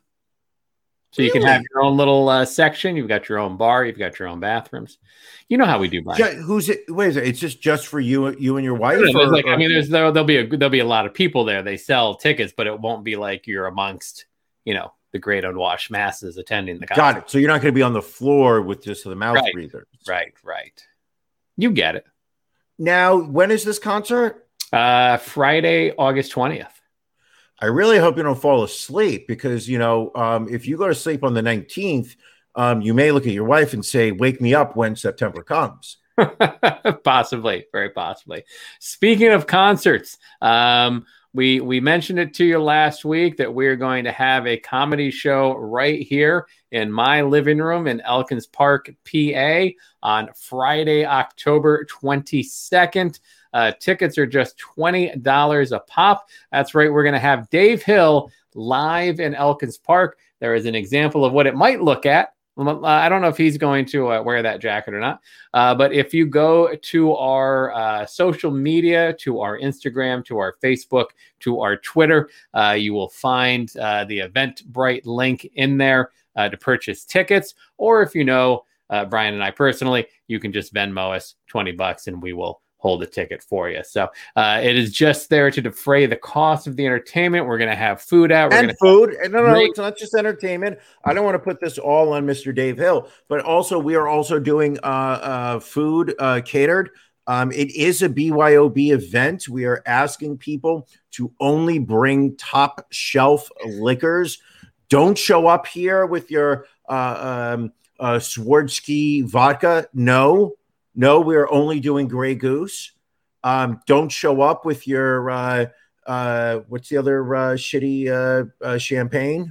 so really? You can have your own little uh, section. You've got your own bar. You've got your own bathrooms. You know how we do, Brian. Just, who's it? Wait, is it? It's just just for you, you and your wife. No, or, like, or? I mean, there's there, there'll be a there'll be a lot of people there. They sell tickets, but it won't be like you're amongst, you know, the great unwashed masses attending the concert. Got it. So you're not going to be on the floor with just the mouth right. breathers. Right, right. You get it. Now, when is this concert? Uh, Friday, August twentieth. I really hope you don't fall asleep because, you know, um, if you go to sleep on the nineteenth, um, you may look at your wife and say, wake me up when September comes. Possibly, very possibly. Speaking of concerts, um, We we mentioned it to you last week that we're going to have a comedy show right here in my living room in Elkins Park, P A on Friday, October twenty-second. Uh, tickets are just twenty dollars a pop. That's right. We're going to have Dave Hill live in Elkins Park. There is an example of what it might look at. I don't know if he's going to uh, wear that jacket or not. Uh, but if you go to our uh, social media, to our Instagram, to our Facebook, to our Twitter, uh, you will find uh, the Eventbrite link in there uh, to purchase tickets. Or if you know uh, Brian and I personally, you can just Venmo us twenty bucks and we will hold a ticket for you. So uh, it is just there to defray the cost of the entertainment. We're going to have food out. We're and gonna food. And no, no, great- it's not just entertainment. I don't want to put this all on Mister Dave Hill, but also we are also doing uh, uh, food uh, catered. Um, it is a B Y O B event. We are asking people to only bring top shelf liquors. Don't show up here with your uh, um, uh, Swarovski vodka. No. No, we're only doing Grey Goose. Um, don't show up with your, uh, uh, what's the other uh, shitty uh, uh, champagne?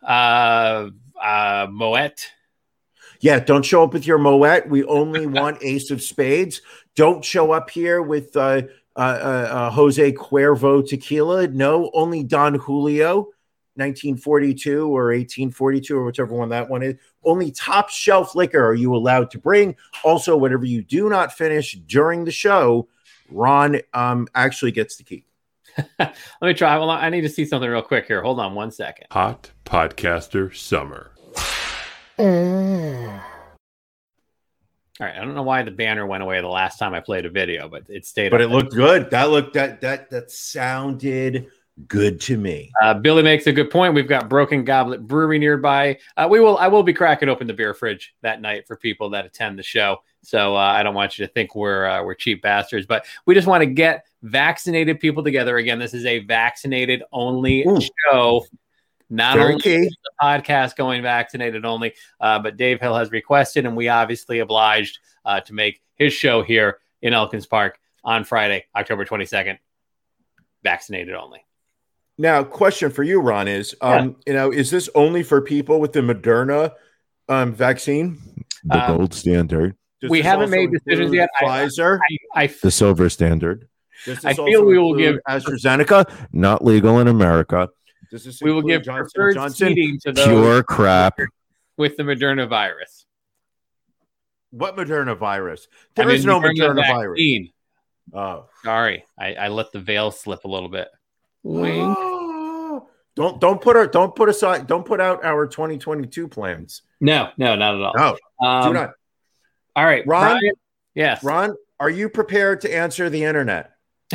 Uh, uh, Moet. Yeah, don't show up with your Moet. We only want Ace of Spades. Don't show up here with uh, uh, uh, uh, Jose Cuervo tequila. No, only Don Julio, nineteen forty-two or eighteen forty-two or whichever one that one is. Only top shelf liquor are you allowed to bring. Also, whatever you do not finish during the show, Ron um, actually gets to keep. Let me try. Well, I need to see something real quick here. Hold on one second. Hot Podcaster Summer. Uh. All right. I don't know why the banner went away the last time I played a video, but it stayed. But up it looked good. That looked that that that sounded Good to me. Uh, Billy makes a good point. We've got Broken Goblet Brewery nearby. Uh, we will. I will be cracking open the beer fridge that night for people that attend the show. So uh, I don't want you to think we're uh, we're cheap bastards, but we just want to get vaccinated people together. Again, this is a vaccinated only Ooh. show. Not Very only key. is the podcast going vaccinated only, uh, but Dave Hill has requested, and we obviously obliged uh, to make his show here in Elkins Park on Friday, October twenty-second, vaccinated only. Now, question for you, Ron, is um, you know, is this only for people with the Moderna um, vaccine? The Um, gold standard, Does We this haven't also made decisions include yet. I- Pfizer. I, I, the silver standard, Does this I feel also we will include give- AstraZeneca. not legal in America. Does this we will include give Johnson and preferred Johnson? seating to those Pure crap. with the Moderna virus. What Moderna virus? I There mean, is no Moderna virus. vaccine. Oh. Sorry, I, I let the veil slip a little bit. Wink. Don't don't put our don't put aside don't put out our twenty twenty-two plans. No, no, not at all. No, Um, do not. All right, Ron? Brian? Yes. Ron, are you prepared to answer the internet?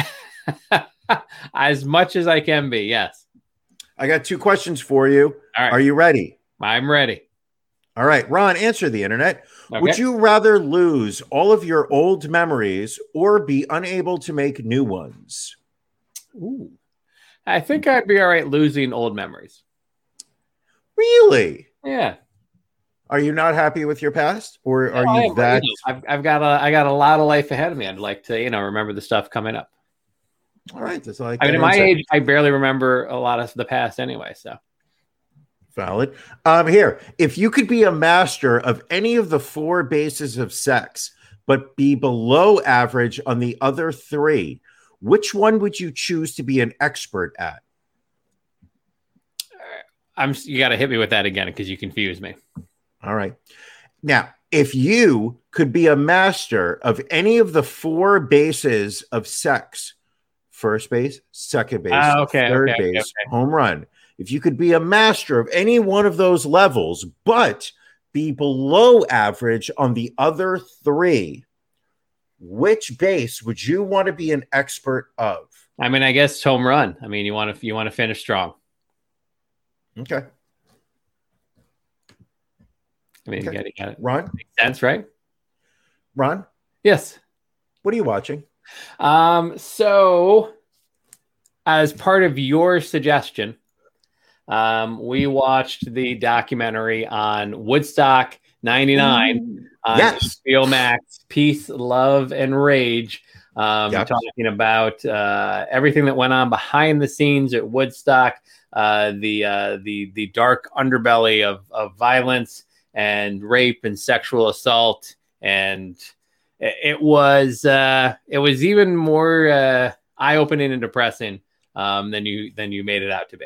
As much as I can be, yes. I got two questions for you. All right. Are you ready? I'm ready. All right, Ron, answer the internet. Okay. Would you rather lose all of your old memories or be unable to make new ones? Ooh. I think I'd be all right losing old memories. Really? Yeah. Are you not happy with your past, or are No, I you am, that? you know, I've, I've got a I got a lot of life ahead of me. I'd like to, you know, remember the stuff coming up. All right, that's all I I can mean, at my answer. age, I barely remember a lot of the past anyway. So Valid. Um, here, if you could be a master of any of the four bases of sex, but be below average on the other three, which one would you choose to be an expert at? I'm. You got to hit me with that again because you confuse me. All right. Now, if you could be a master of any of the four bases of sex, first base, second base, Ah, okay, third okay, okay, base, okay. home run. If you could be a master of any one of those levels, but be below average on the other three, which base would you want to be an expert of? I mean, I guess home run. I mean, you want to you want to finish strong. Okay. I mean, Okay. you got it. Got it. Ron, Makes sense, right? Ron, Yes. what are you watching? Um. So, as part of your suggestion, um, we watched the documentary on Woodstock ninety-nine on Yes. H B O Max, Peace, Love, and Rage. Um, Yep. Talking about uh, everything that went on behind the scenes at Woodstock, uh, the uh, the the dark underbelly of of violence and rape and sexual assault, and it, it was uh, it was even more uh, eye opening and depressing um, than you than you made it out to be.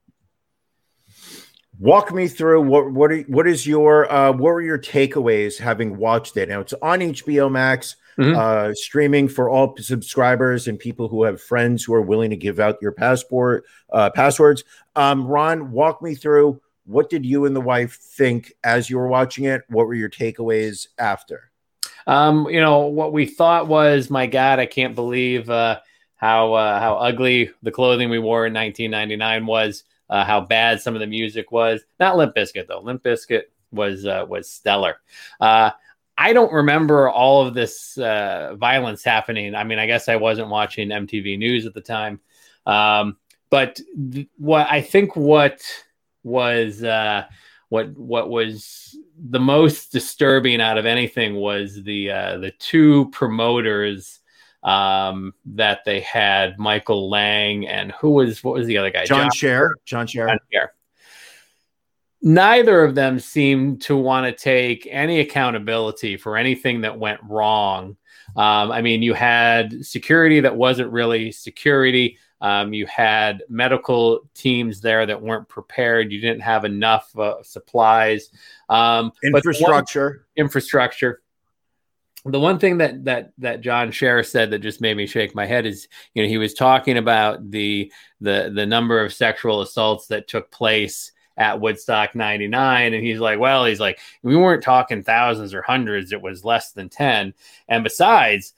Walk me through what what are, what is your uh, what were your takeaways having watched it? Now it's on H B O Max, Mhm. uh, streaming for all subscribers and people who have friends who are willing to give out your passport uh, passwords. Um, Ron, walk me through. What did you and the wife think as you were watching it? What were your takeaways after? Um, you know, what we thought was, my God, I can't believe uh, how uh, how ugly the clothing we wore in nineteen ninety-nine was. Uh, how bad some of the music was. Not Limp Bizkit though. Limp Bizkit was uh, was stellar. Uh, I don't remember all of this uh, violence happening. I mean, I guess I wasn't watching M T V News at the time. Um, but th- what I think what was uh, what what was the most disturbing out of anything was the uh, the two promoters um, that they had, Michael Lang and who was what was the other guy? John Scher. John Scher. John Scher. Neither of them seemed to want to take any accountability for anything that went wrong. Um, I mean, you had security that wasn't really security. Um, you had medical teams there that weren't prepared. You didn't have enough uh, supplies. Um, but the one- Infrastructure. infrastructure. The one thing that that that John Scher said that just made me shake my head is, you know, he was talking about the the the number of sexual assaults that took place at Woodstock ninety-nine, and he's like, well, he's like, we weren't talking thousands or hundreds; it was less than ten. And besides,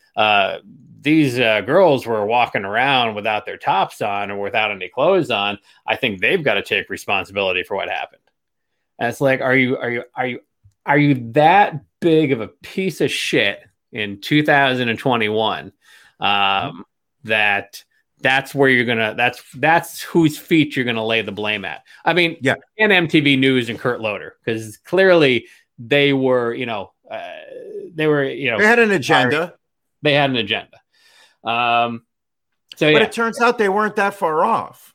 uh, these uh, girls were walking around without their tops on or without any clothes on. I think they've got to take responsibility for what happened. And it's like, are you, are you, are you, are you that big of a piece of shit in two thousand twenty-one um, that that's where you're gonna, that's that's whose feet you're gonna lay the blame at? I mean, yeah, and M T V News and Kurt Loder, because clearly they were, you know, uh, they were, you know, they had an agenda. They had an agenda. Um, so, but yeah. it turns out they weren't that far off.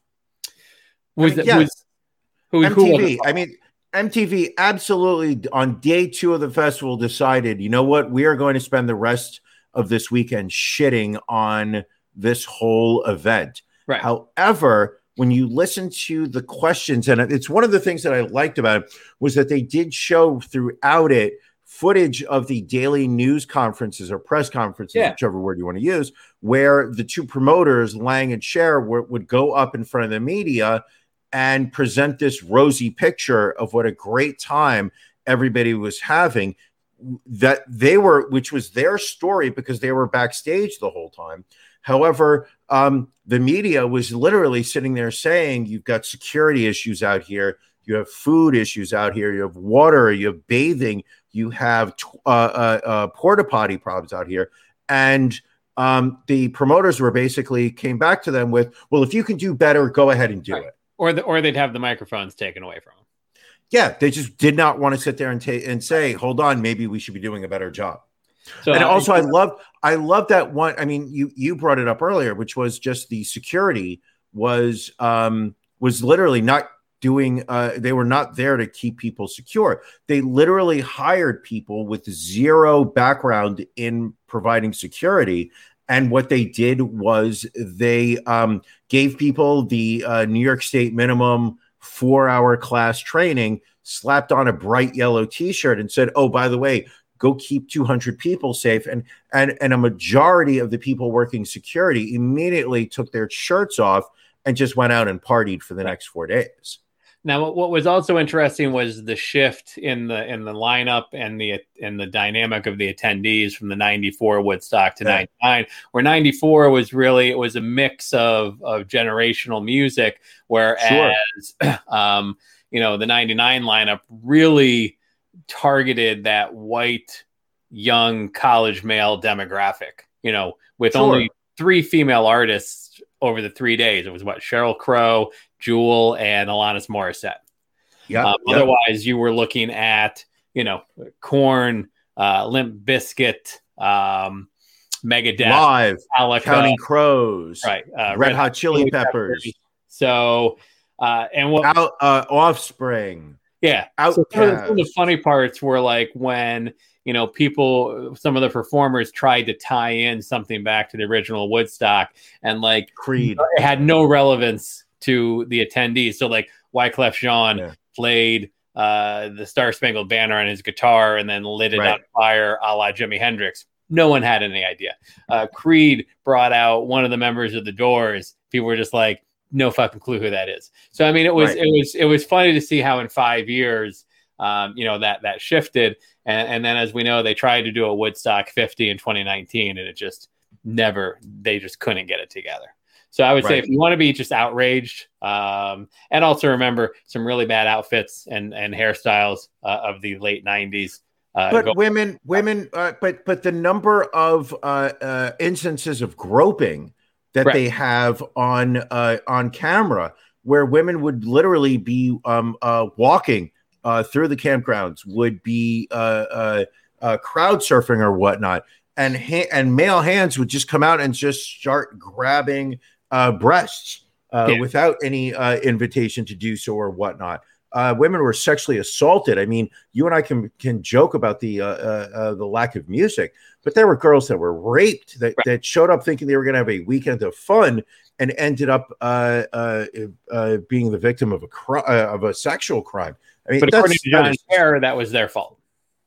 Was I mean, it, yes. who, who, M T V? Who I mean, M T V absolutely on day two of the festival decided, you know what, we are going to spend the rest of this weekend shitting on this whole event. Right. However, when you listen to the questions, and it's one of the things that I liked about it was that they did show throughout it footage of the daily news conferences or press conferences, yeah. whichever word you want to use, where the two promoters, Lang and Cher, were, would go up in front of the media and present this rosy picture of what a great time everybody was having, that they were, which was their story because they were backstage the whole time. However, um, the media was literally sitting there saying, you've got security issues out here, you have food issues out here, you have water, you have bathing, you have uh, uh, uh, porta potty problems out here. And um, the promoters were basically came back to them with, well, if you can do better, go ahead and do right. it. Or the, or they'd have the microphones taken away from them. Yeah, they just did not want to sit there and ta- and say, hold on, maybe we should be doing a better job. So, and also, I love, I love that one. I mean, you you brought it up earlier, which was just the security was um, was literally not doing. Uh, they were not there to keep people secure. They literally hired people with zero background in providing security. And what they did was they um, gave people the uh, New York State minimum four-hour class training, slapped on a bright yellow T-shirt, and said, "Oh, by the way, go keep two hundred people safe." And and and a majority of the people working security immediately took their shirts off and just went out and partied for the next four days. Now, what was also interesting was the shift in the in the lineup and the and the dynamic of the attendees from the ninety-four Woodstock to yeah. ninety-nine, where ninety-four was really, it was a mix of of generational music, whereas sure. um, you know, the ninety-nine lineup really targeted that white young college male demographic. You know, with sure. only three female artists over the three days. It was what, Sheryl Crow, Jewel, and Alanis Morissette. Yeah. Um, yep. Otherwise, you were looking at, you know, Korn, uh, Limp Bizkit, um, Megadeth, Live, Metallica, Counting Crows, right? Uh, Red, Red Hot Chili, Chili Peppers. Peppers. So, uh, and what? Out, uh, Offspring. Yeah. So some, of the, some of the funny parts were like when, you know, people, some of the performers tried to tie in something back to the original Woodstock, and like Creed, it had no relevance to the attendees. So like Wyclef Jean yeah. played uh, the Star Spangled Banner on his guitar and then lit it right. on fire, a la Jimi Hendrix. No one had any idea. Uh, Creed brought out one of the members of the Doors. People were just like, no fucking clue who that is. So I mean, it was right. it was it was funny to see how in five years, um, you know, that that shifted. And, and then, as we know, they tried to do a Woodstock fifty in twenty nineteen, and it just never, they just couldn't get it together. So I would right. say if you want to be just outraged, um, and also remember some really bad outfits and, and hairstyles uh, of the late nineties. Uh, but go- women, women, uh, but but the number of uh, uh, instances of groping that right. they have on uh, on camera, where women would literally be um, uh, walking Uh, through the campgrounds, would be uh, uh, uh, crowd surfing or whatnot, and ha- and male hands would just come out and just start grabbing uh, breasts uh, yeah. without any uh, invitation to do so or whatnot. Uh, women were sexually assaulted. I mean, you and I can can joke about the uh, uh, uh, the lack of music, but there were girls that were raped that, right. that showed up thinking they were going to have a weekend of fun and ended up uh, uh, uh, being the victim of a cri- uh, of a sexual crime. I mean, but according to John Cher, that was their fault.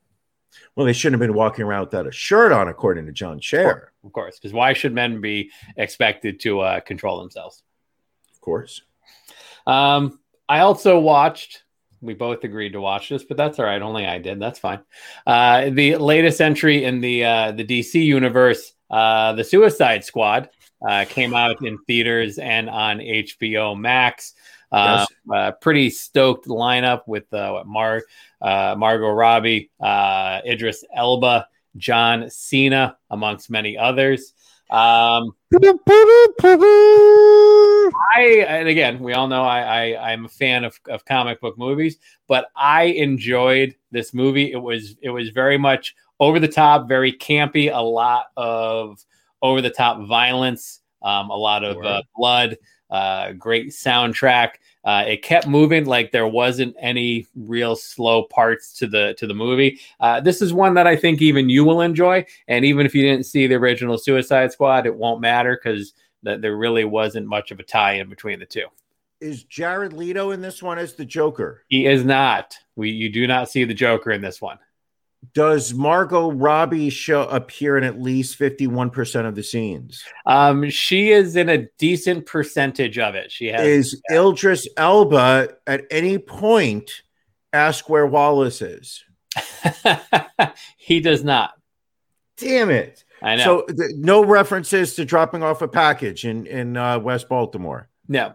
Well, they shouldn't have been walking around without a shirt on, according to John Cher. Of course, because why should men be expected to uh, control themselves? Of course. Um, I also watched, we both agreed to watch this, but that's all right. Only I did. That's fine. Uh, the latest entry in the uh, the D C universe, uh, The Suicide Squad uh, came out in theaters and on H B O Max. Uh, Yes. uh, pretty stoked lineup with uh, what Mar uh, Margot Robbie, uh, Idris Elba, John Cena, amongst many others. Um, I and again, we all know I, I I'm a fan of, of comic book movies, but I enjoyed this movie. It was it was very much over the top, very campy, a lot of over the top violence, um, a lot of uh, blood, uh, great soundtrack. Uh, it kept moving like there wasn't any real slow parts to the to the movie. Uh, this is one that I think even you will enjoy, and even if you didn't see the original Suicide Squad, it won't matter because th- there really wasn't much of a tie-in between the two. Is Jared Leto in this one as the Joker? He is not. We you do not see the Joker in this one. Does Margot Robbie show appear in at least fifty-one percent of the scenes? Um, she is in a decent percentage of it. She has. Is Idris Elba at any point ask where Wallace is? He does not. Damn it. I know. So th- no references to dropping off a package in, in uh, West Baltimore. No.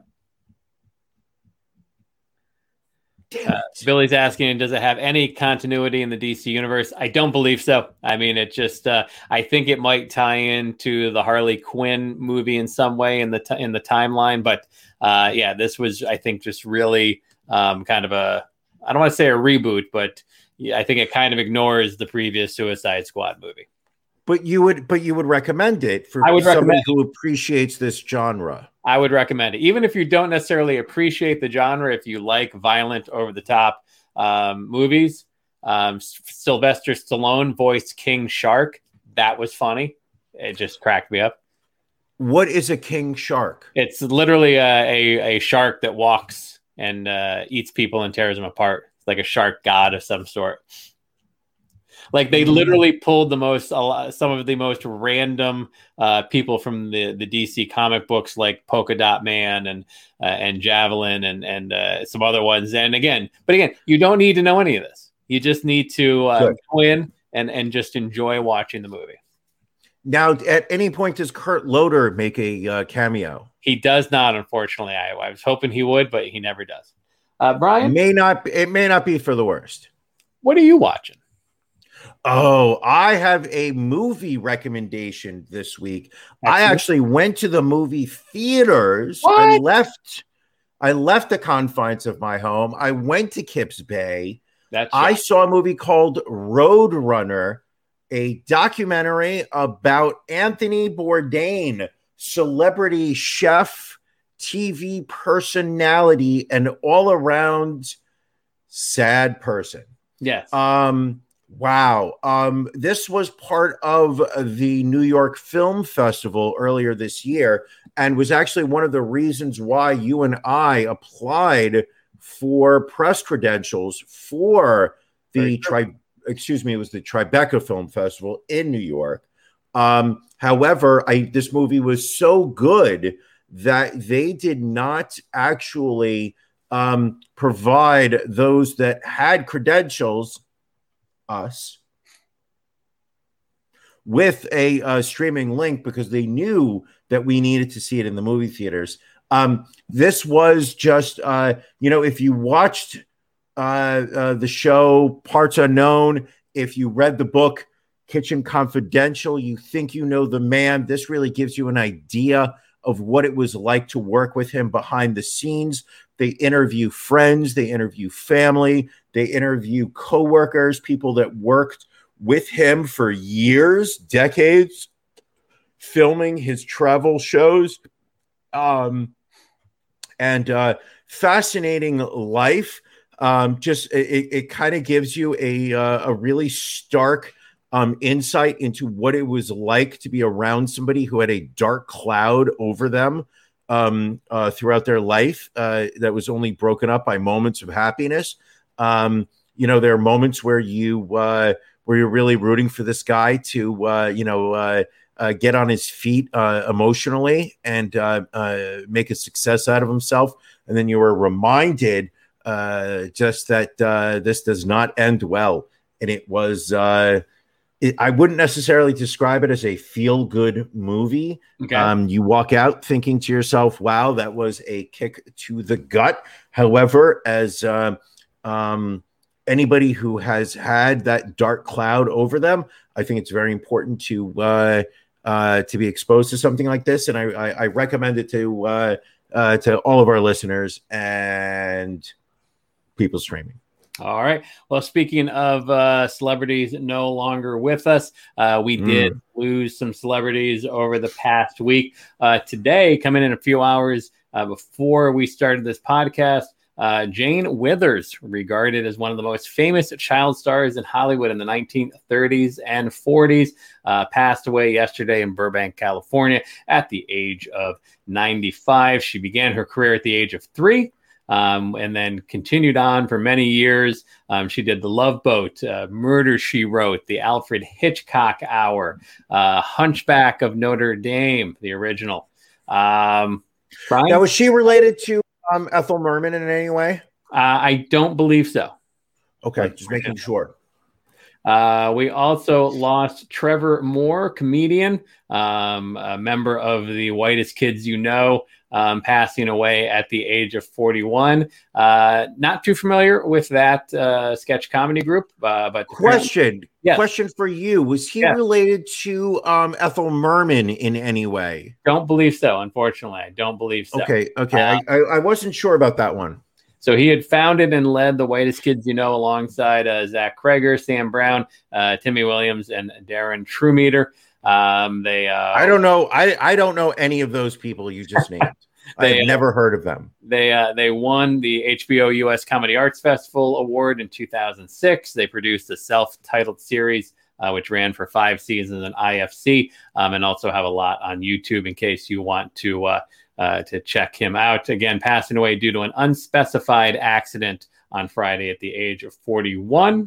Damn Uh, it. Billy's asking, does it have any continuity in the D C universe? I don't believe so. I mean, it just, uh, I think it might tie into the Harley Quinn movie in some way in the t- in the timeline. But uh, yeah, this was, I think, just really um, kind of a, I don't want to say a reboot, but yeah, I think it kind of ignores the previous Suicide Squad movie. But you would, but you would recommend it for I would somebody recommend who appreciates this genre. I would recommend it, even if you don't necessarily appreciate the genre. If you like violent, over the top um, movies, um, S- Sylvester Stallone voiced King Shark. That was funny. It just cracked me up. What is a king shark? It's literally a a, a shark that walks and uh, eats people and tears them apart. It's like a shark god of some sort. Like they literally pulled the most, a lot, some of the most random uh, people from the, the D C comic books, like Polka Dot Man and uh, and Javelin and and uh, some other ones. And again, but again, you don't need to know any of this. You just need to uh, go in and and just enjoy watching the movie. Now, at any point, does Kurt Loder make a uh, cameo? He does not, unfortunately. I, I was hoping he would, but he never does. Uh, Brian, It may not. It may not be for the worst. what are you watching? Oh, I have a movie recommendation this week. I Excellent. actually went to the movie theaters. What? I left I left the confines of my home. I went to Kips Bay. That's I saw a movie called Road Runner, a documentary about Anthony Bourdain, celebrity chef, T V personality, and all-around sad person. yes. Um Wow. Um, this was part of the New York Film Festival earlier this year and was actually one of the reasons why you and I applied for press credentials for the tri- excuse me, it was the Tribeca Film Festival in New York. Um, however, I this movie was so good that they did not actually um, provide those that had credentials us with a uh, streaming link because they knew that we needed to see it in the movie theaters. Um, this was just, uh, you know, if you watched uh, uh, the show Parts Unknown, if you read the book Kitchen Confidential, you think you know the man. This really gives you an idea of what it was like to work with him behind the scenes. They interview friends, they interview family, they interview coworkers, people that worked with him for years, decades, filming his travel shows. Um, and uh, fascinating life. Um, just it, it kind of gives you a uh, a really stark um, insight into what it was like to be around somebody who had a dark cloud over them um, uh, throughout their life uh, that was only broken up by moments of happiness. Um, you know, there are moments where you uh, where you're really rooting for this guy to uh, you know uh, uh, get on his feet uh, emotionally and uh, uh, make a success out of himself, and then you were reminded uh, just that uh, this does not end well, and it was uh, it, I wouldn't necessarily describe it as a feel-good movie. Okay. Um, you walk out thinking to yourself, wow, that was a kick to the gut. However, as uh, um, anybody who has had that dark cloud over them, I think it's very important to uh, uh, to be exposed to something like this. And I, I, I recommend it to uh, uh, to all of our listeners and people streaming. All right. Well, speaking of uh, celebrities no longer with us, uh, we Mm. did lose some celebrities over the past week. Uh, today, coming in a few hours uh, before we started this podcast, uh, Jane Withers, regarded as one of the most famous child stars in Hollywood in the nineteen thirties and forties, uh, passed away yesterday in Burbank, California, at the age of ninety-five. She began her career at the age of three. Um, and then continued on for many years. Um, she did The Love Boat, uh, Murder, She Wrote, The Alfred Hitchcock Hour, uh, Hunchback of Notre Dame, the original. Um, Brian? Now, was she related to um, Ethel Merman in any way? Uh, I don't believe so. Okay, just making sure. Uh, we also lost Trevor Moore, comedian, um, a member of the Whitest Kids You Know, um, passing away at the age of forty-one. Uh, not too familiar with that uh, sketch comedy group, uh, but Question, Yes. question for you: was he Yes. related to um, Ethel Merman in any way? don't believe so. Unfortunately, I don't believe so. Okay, okay, Uh, I, I I wasn't sure about that one. So he had founded and led the Whitest Kids You Know alongside uh, Zach Kreger, Sam Brown, uh, Timmy Williams, and Darren Trumeter. Um, they uh, I don't know. I I don't know any of those people you just named. They, I've never heard of them. They uh, they won the H B O U S Comedy Arts Festival Award in two thousand six. They produced a self-titled series uh, which ran for five seasons on I F C, um, and also have a lot on YouTube in case you want to uh, uh, to check him out. Again, passing away due to an unspecified accident on Friday at the age of forty-one.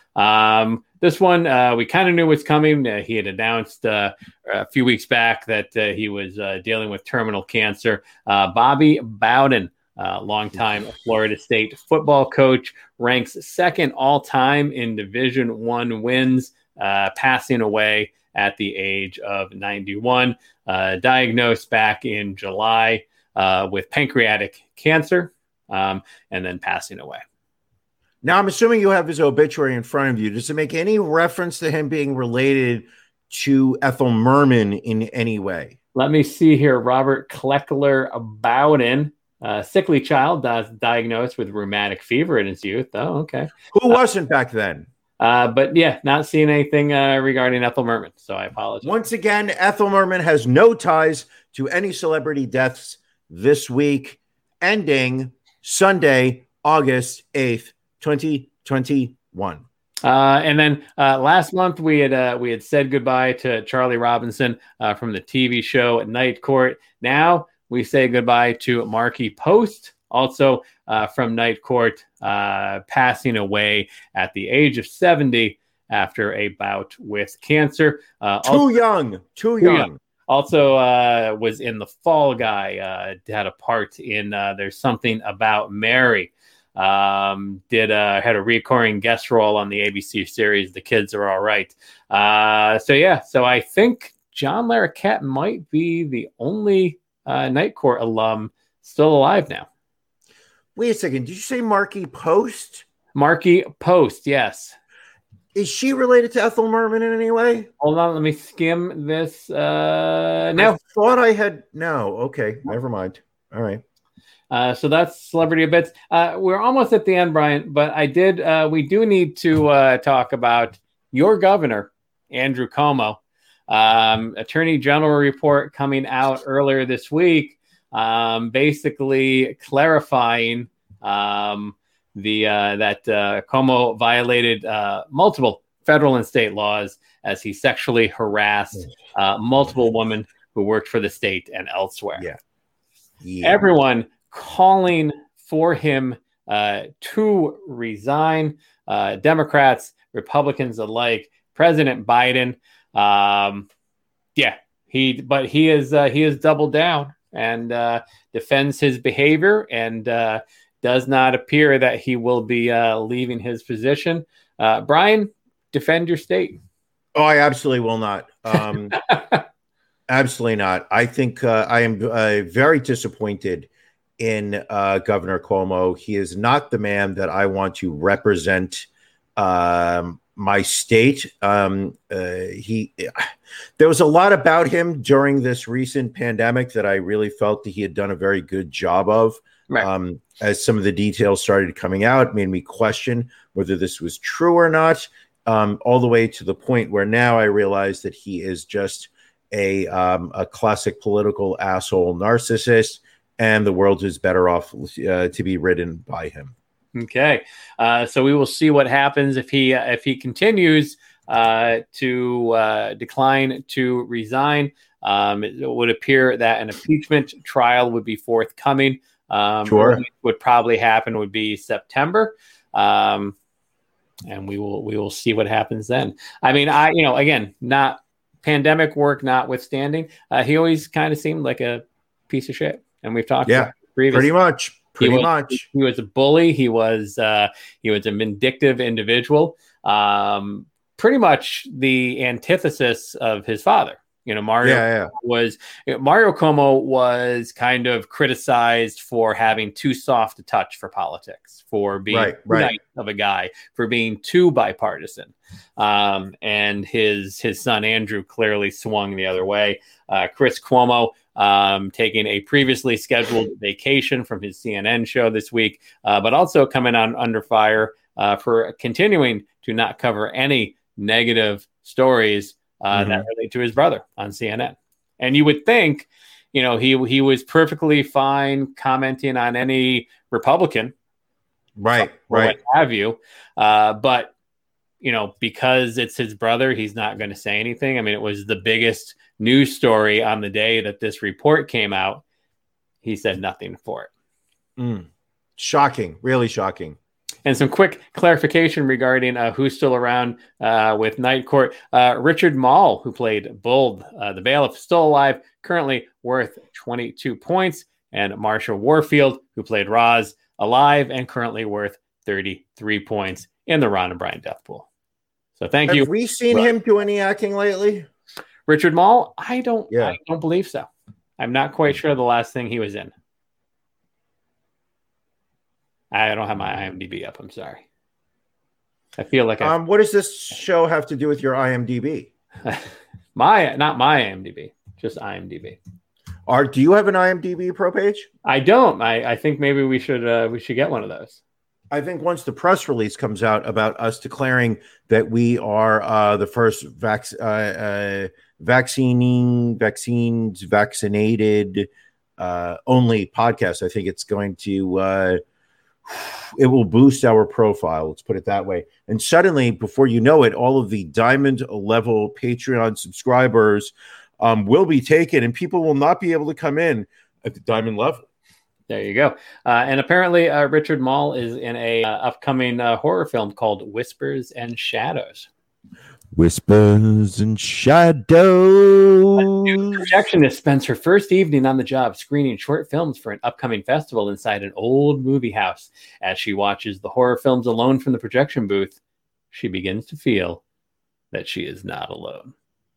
Um, this one, uh, we kind of knew was coming. Uh, he had announced uh, a few weeks back that uh, he was uh, dealing with terminal cancer. Uh, Bobby Bowden, uh, longtime Florida State football coach, ranks second all time in Division One wins, uh, passing away at the age of ninety-one. Uh, diagnosed back in July uh, with pancreatic cancer, um, and then passing away. Now, I'm assuming you have his obituary in front of you. Does it make any reference to him being related to Ethel Merman in any way? Let me see here. Robert Kleckler Bowden, a sickly child, uh, diagnosed with rheumatic fever in his youth. Oh, okay. Who wasn't back then? Uh, but yeah, not seeing anything uh, regarding Ethel Merman, so I apologize. Once again, Ethel Merman has no ties to any celebrity deaths this week, ending Sunday, August eighth, twenty twenty-one. Uh, and then uh, last month we had uh, we had said goodbye to Charlie Robinson uh, from the T V show Night Court. Now we say goodbye to Marky Post, also uh, from Night Court, uh, passing away at the age of seventy after a bout with cancer. Uh, Too also, young, too Too young. young. Also uh, was in The Fall Guy, uh, had a part in uh, There's Something About Mary. Um, did uh, had a recurring guest role on the A B C series The Kids Are All Right. Uh, so yeah, so I think John Larroquette might be the only uh, Night Court alum still alive now. Wait a second. Did you say Marky Post? Marky Post, yes. Is she related to Ethel Merman in any way? Hold on, let me skim this. Uh, no, I thought I had. No. Okay. Never mind. All right. Uh, so that's celebrity bits. Uh, we're almost at the end, Brian, but I did. Uh, we do need to uh, talk about your governor, Andrew Cuomo. Um, Attorney General report coming out earlier this week, um, basically clarifying um, the uh, that uh, Cuomo violated uh, multiple federal and state laws as he sexually harassed uh, multiple women who worked for the state and elsewhere. Yeah. Yeah. Everyone calling for him uh, to resign. Uh, Democrats, Republicans alike. President Biden, um, yeah, he but he is uh, he has doubled down and uh, defends his behavior and uh, does not appear that he will be uh, leaving his position. Uh, Brian, defend your state. Oh, I absolutely will not. Um, absolutely not. I think uh, I am uh, very disappointed in uh, Governor Cuomo. He is not the man that I want to represent um, my state. Um, uh, he, there was a lot about him during this recent pandemic that I really felt that he had done a very good job of. Right. Um, as some of the details started coming out, it made me question whether this was true or not. Um, all the way to the point where now I realize that he is just a um, a classic political asshole narcissist, and the world is better off uh, to be ridden by him. Okay, uh, so we will see what happens if he uh, if he continues uh, to uh, decline to resign. Um, it would appear that an impeachment trial would be forthcoming. Um, Sure. What would probably happen would be September. Um, and we will we will see what happens then. I mean, I you know again, not pandemic work notwithstanding, uh, he always kind of seemed like a piece of shit, and we've talked Yeah, about it previously. pretty much, pretty he was, much. He was a bully. He was uh, he was a vindictive individual. Um, pretty much the antithesis of his father. You know, Mario Yeah, yeah. was Mario Cuomo was kind of criticized for having too soft a touch for politics, for being Right, too right. nice of a guy, for being too bipartisan. Um, and his his son Andrew clearly swung the other way. Uh, Chris Cuomo um, taking a previously scheduled vacation from his C N N show this week, uh, but also coming on under fire uh, for continuing to not cover any negative stories Uh, Mhm. that relate to his brother on C N N. And you would think, you know, he he was perfectly fine commenting on any Republican, Right, or right. what have you. Uh, but, you know, because it's his brother, he's not going to say anything. I mean, it was the biggest news story on the day that this report came out. He said nothing for it. Mm. Shocking, really shocking. And some quick clarification regarding uh, who's still around uh, with Night Court. Uh, Richard Mall, who played Bold, uh, the bailiff, still alive, currently worth twenty-two points. And Marsha Warfield, who played Roz, alive and currently worth thirty-three points in the Ron and Brian death pool. So thank Have you. we seen Right. him do any acting lately? Richard Mall, I don't, Yeah. I don't believe so. I'm not quite sure the last thing he was in. I don't have my IMDb up. I'm sorry. I feel like I Um, what does this show have to do with your IMDb? my not my IMDb, just IMDb. Are do you have an IMDb pro page? I don't. I, I think maybe we should uh, we should get one of those. I think once the press release comes out about us declaring that we are uh, the first vac- uh, uh, vaccinating vaccines vaccinated uh, only podcast, I think it's going to uh, it will boost our profile. Let's put it that way. And suddenly, before you know it, all of the diamond level Patreon subscribers um, will be taken, and people will not be able to come in at the diamond level. There you go. Uh, and apparently, uh, Richard Mall is in a uh, upcoming uh, horror film called Whispers and Shadows. Whispers and shadows. Projectionist spends her first evening on the job screening short films for an upcoming festival inside an old movie house. As she watches the horror films alone from the projection booth, she begins to feel that she is not alone.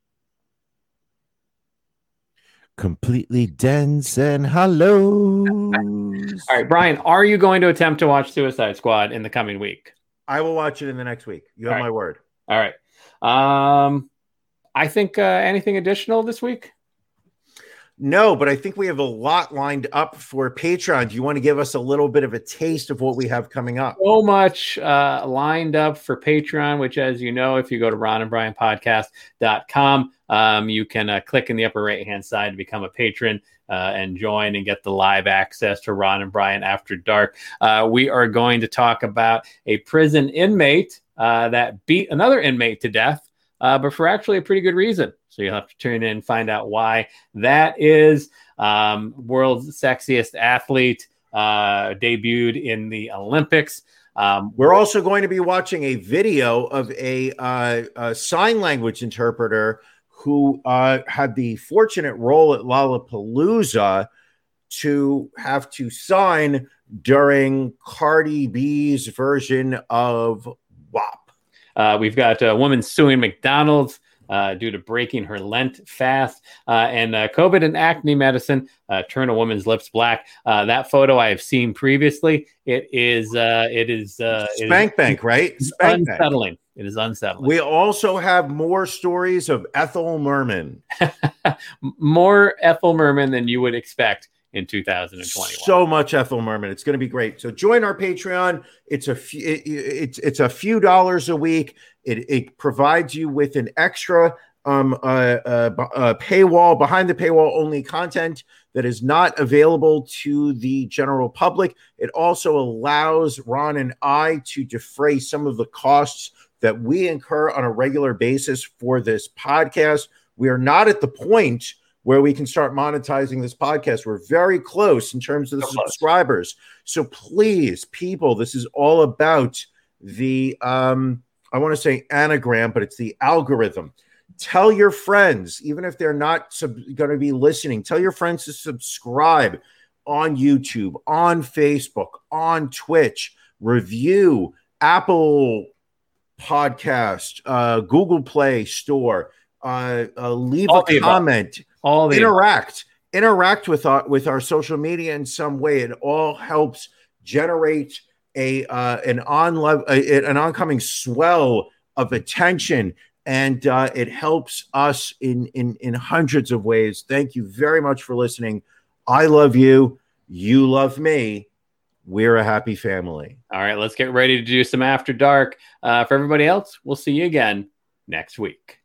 Completely dense and hollow. All right, Brian, are you going to attempt to watch Suicide Squad in the coming week? I will watch it in the next week. You have All right. my word. All right. Um, I think uh, anything additional this week? No, but I think we have a lot lined up for Patreon. Do you want to give us a little bit of a taste of what we have coming up? So much uh, lined up for Patreon, which, as you know, if you go to ron and brian podcast dot com, um, you can uh, click in the upper right-hand side to become a patron uh, and join and get the live access to Ron and Brian After Dark. Uh, we are going to talk about a prison inmate uh, that beat another inmate to death, uh, but for actually a pretty good reason. So you'll have to tune in and find out why that is. Um, world's sexiest athlete uh, debuted in the Olympics. Um, We're also going to be watching a video of a, uh, a sign language interpreter who uh, had the fortunate role at Lollapalooza to have to sign during Cardi B's version of W A P. Uh, we've got a woman suing McDonald's uh, due to breaking her Lent fast. Uh, and uh, COVID and acne medicine uh, turn a woman's lips black. Uh, that photo I have seen previously. It is uh, it is uh, Spank it is, Bank, right? Spank unsettling. Bank. It is unsettling. We also have more stories of Ethel Merman. More Ethel Merman than you would expect in two thousand twenty-one. So much Ethel Merman. It's going to be great. So join our Patreon. It's a few, it, it's it's a few dollars a week. It it provides you with an extra um uh, uh, uh paywall, behind the paywall only content that is not available to the general public. It also allows Ron and I to defray some of the costs that we incur on a regular basis for this podcast. We are not at the point where we can start monetizing this podcast. We're very close in terms of the so subscribers. Close. So please, people, this is all about the, um, I want to say anagram, but it's the algorithm. Tell your friends, even if they're not sub- going to be listening, tell your friends to subscribe on YouTube, on Facebook, on Twitch, review Apple Podcast, uh, Google Play Store, uh, uh, leave all a comment, all interact, above. interact with our with our social media in some way. It all helps generate a uh, an on uh, an oncoming swell of attention, and uh, it helps us in in in hundreds of ways. Thank you very much for listening. I love you. You love me. We're a happy family. All right, let's get ready to do some After Dark. Uh, for everybody else, we'll see you again next week.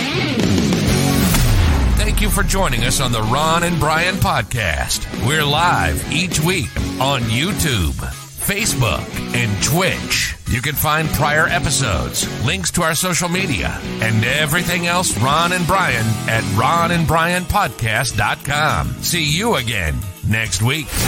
Thank you for joining us on the Ron and Brian podcast. We're live each week on YouTube, Facebook, and Twitch. You can find prior episodes, links to our social media, and everything else Ron and Brian at ron and brian podcast dot com. See you again next week.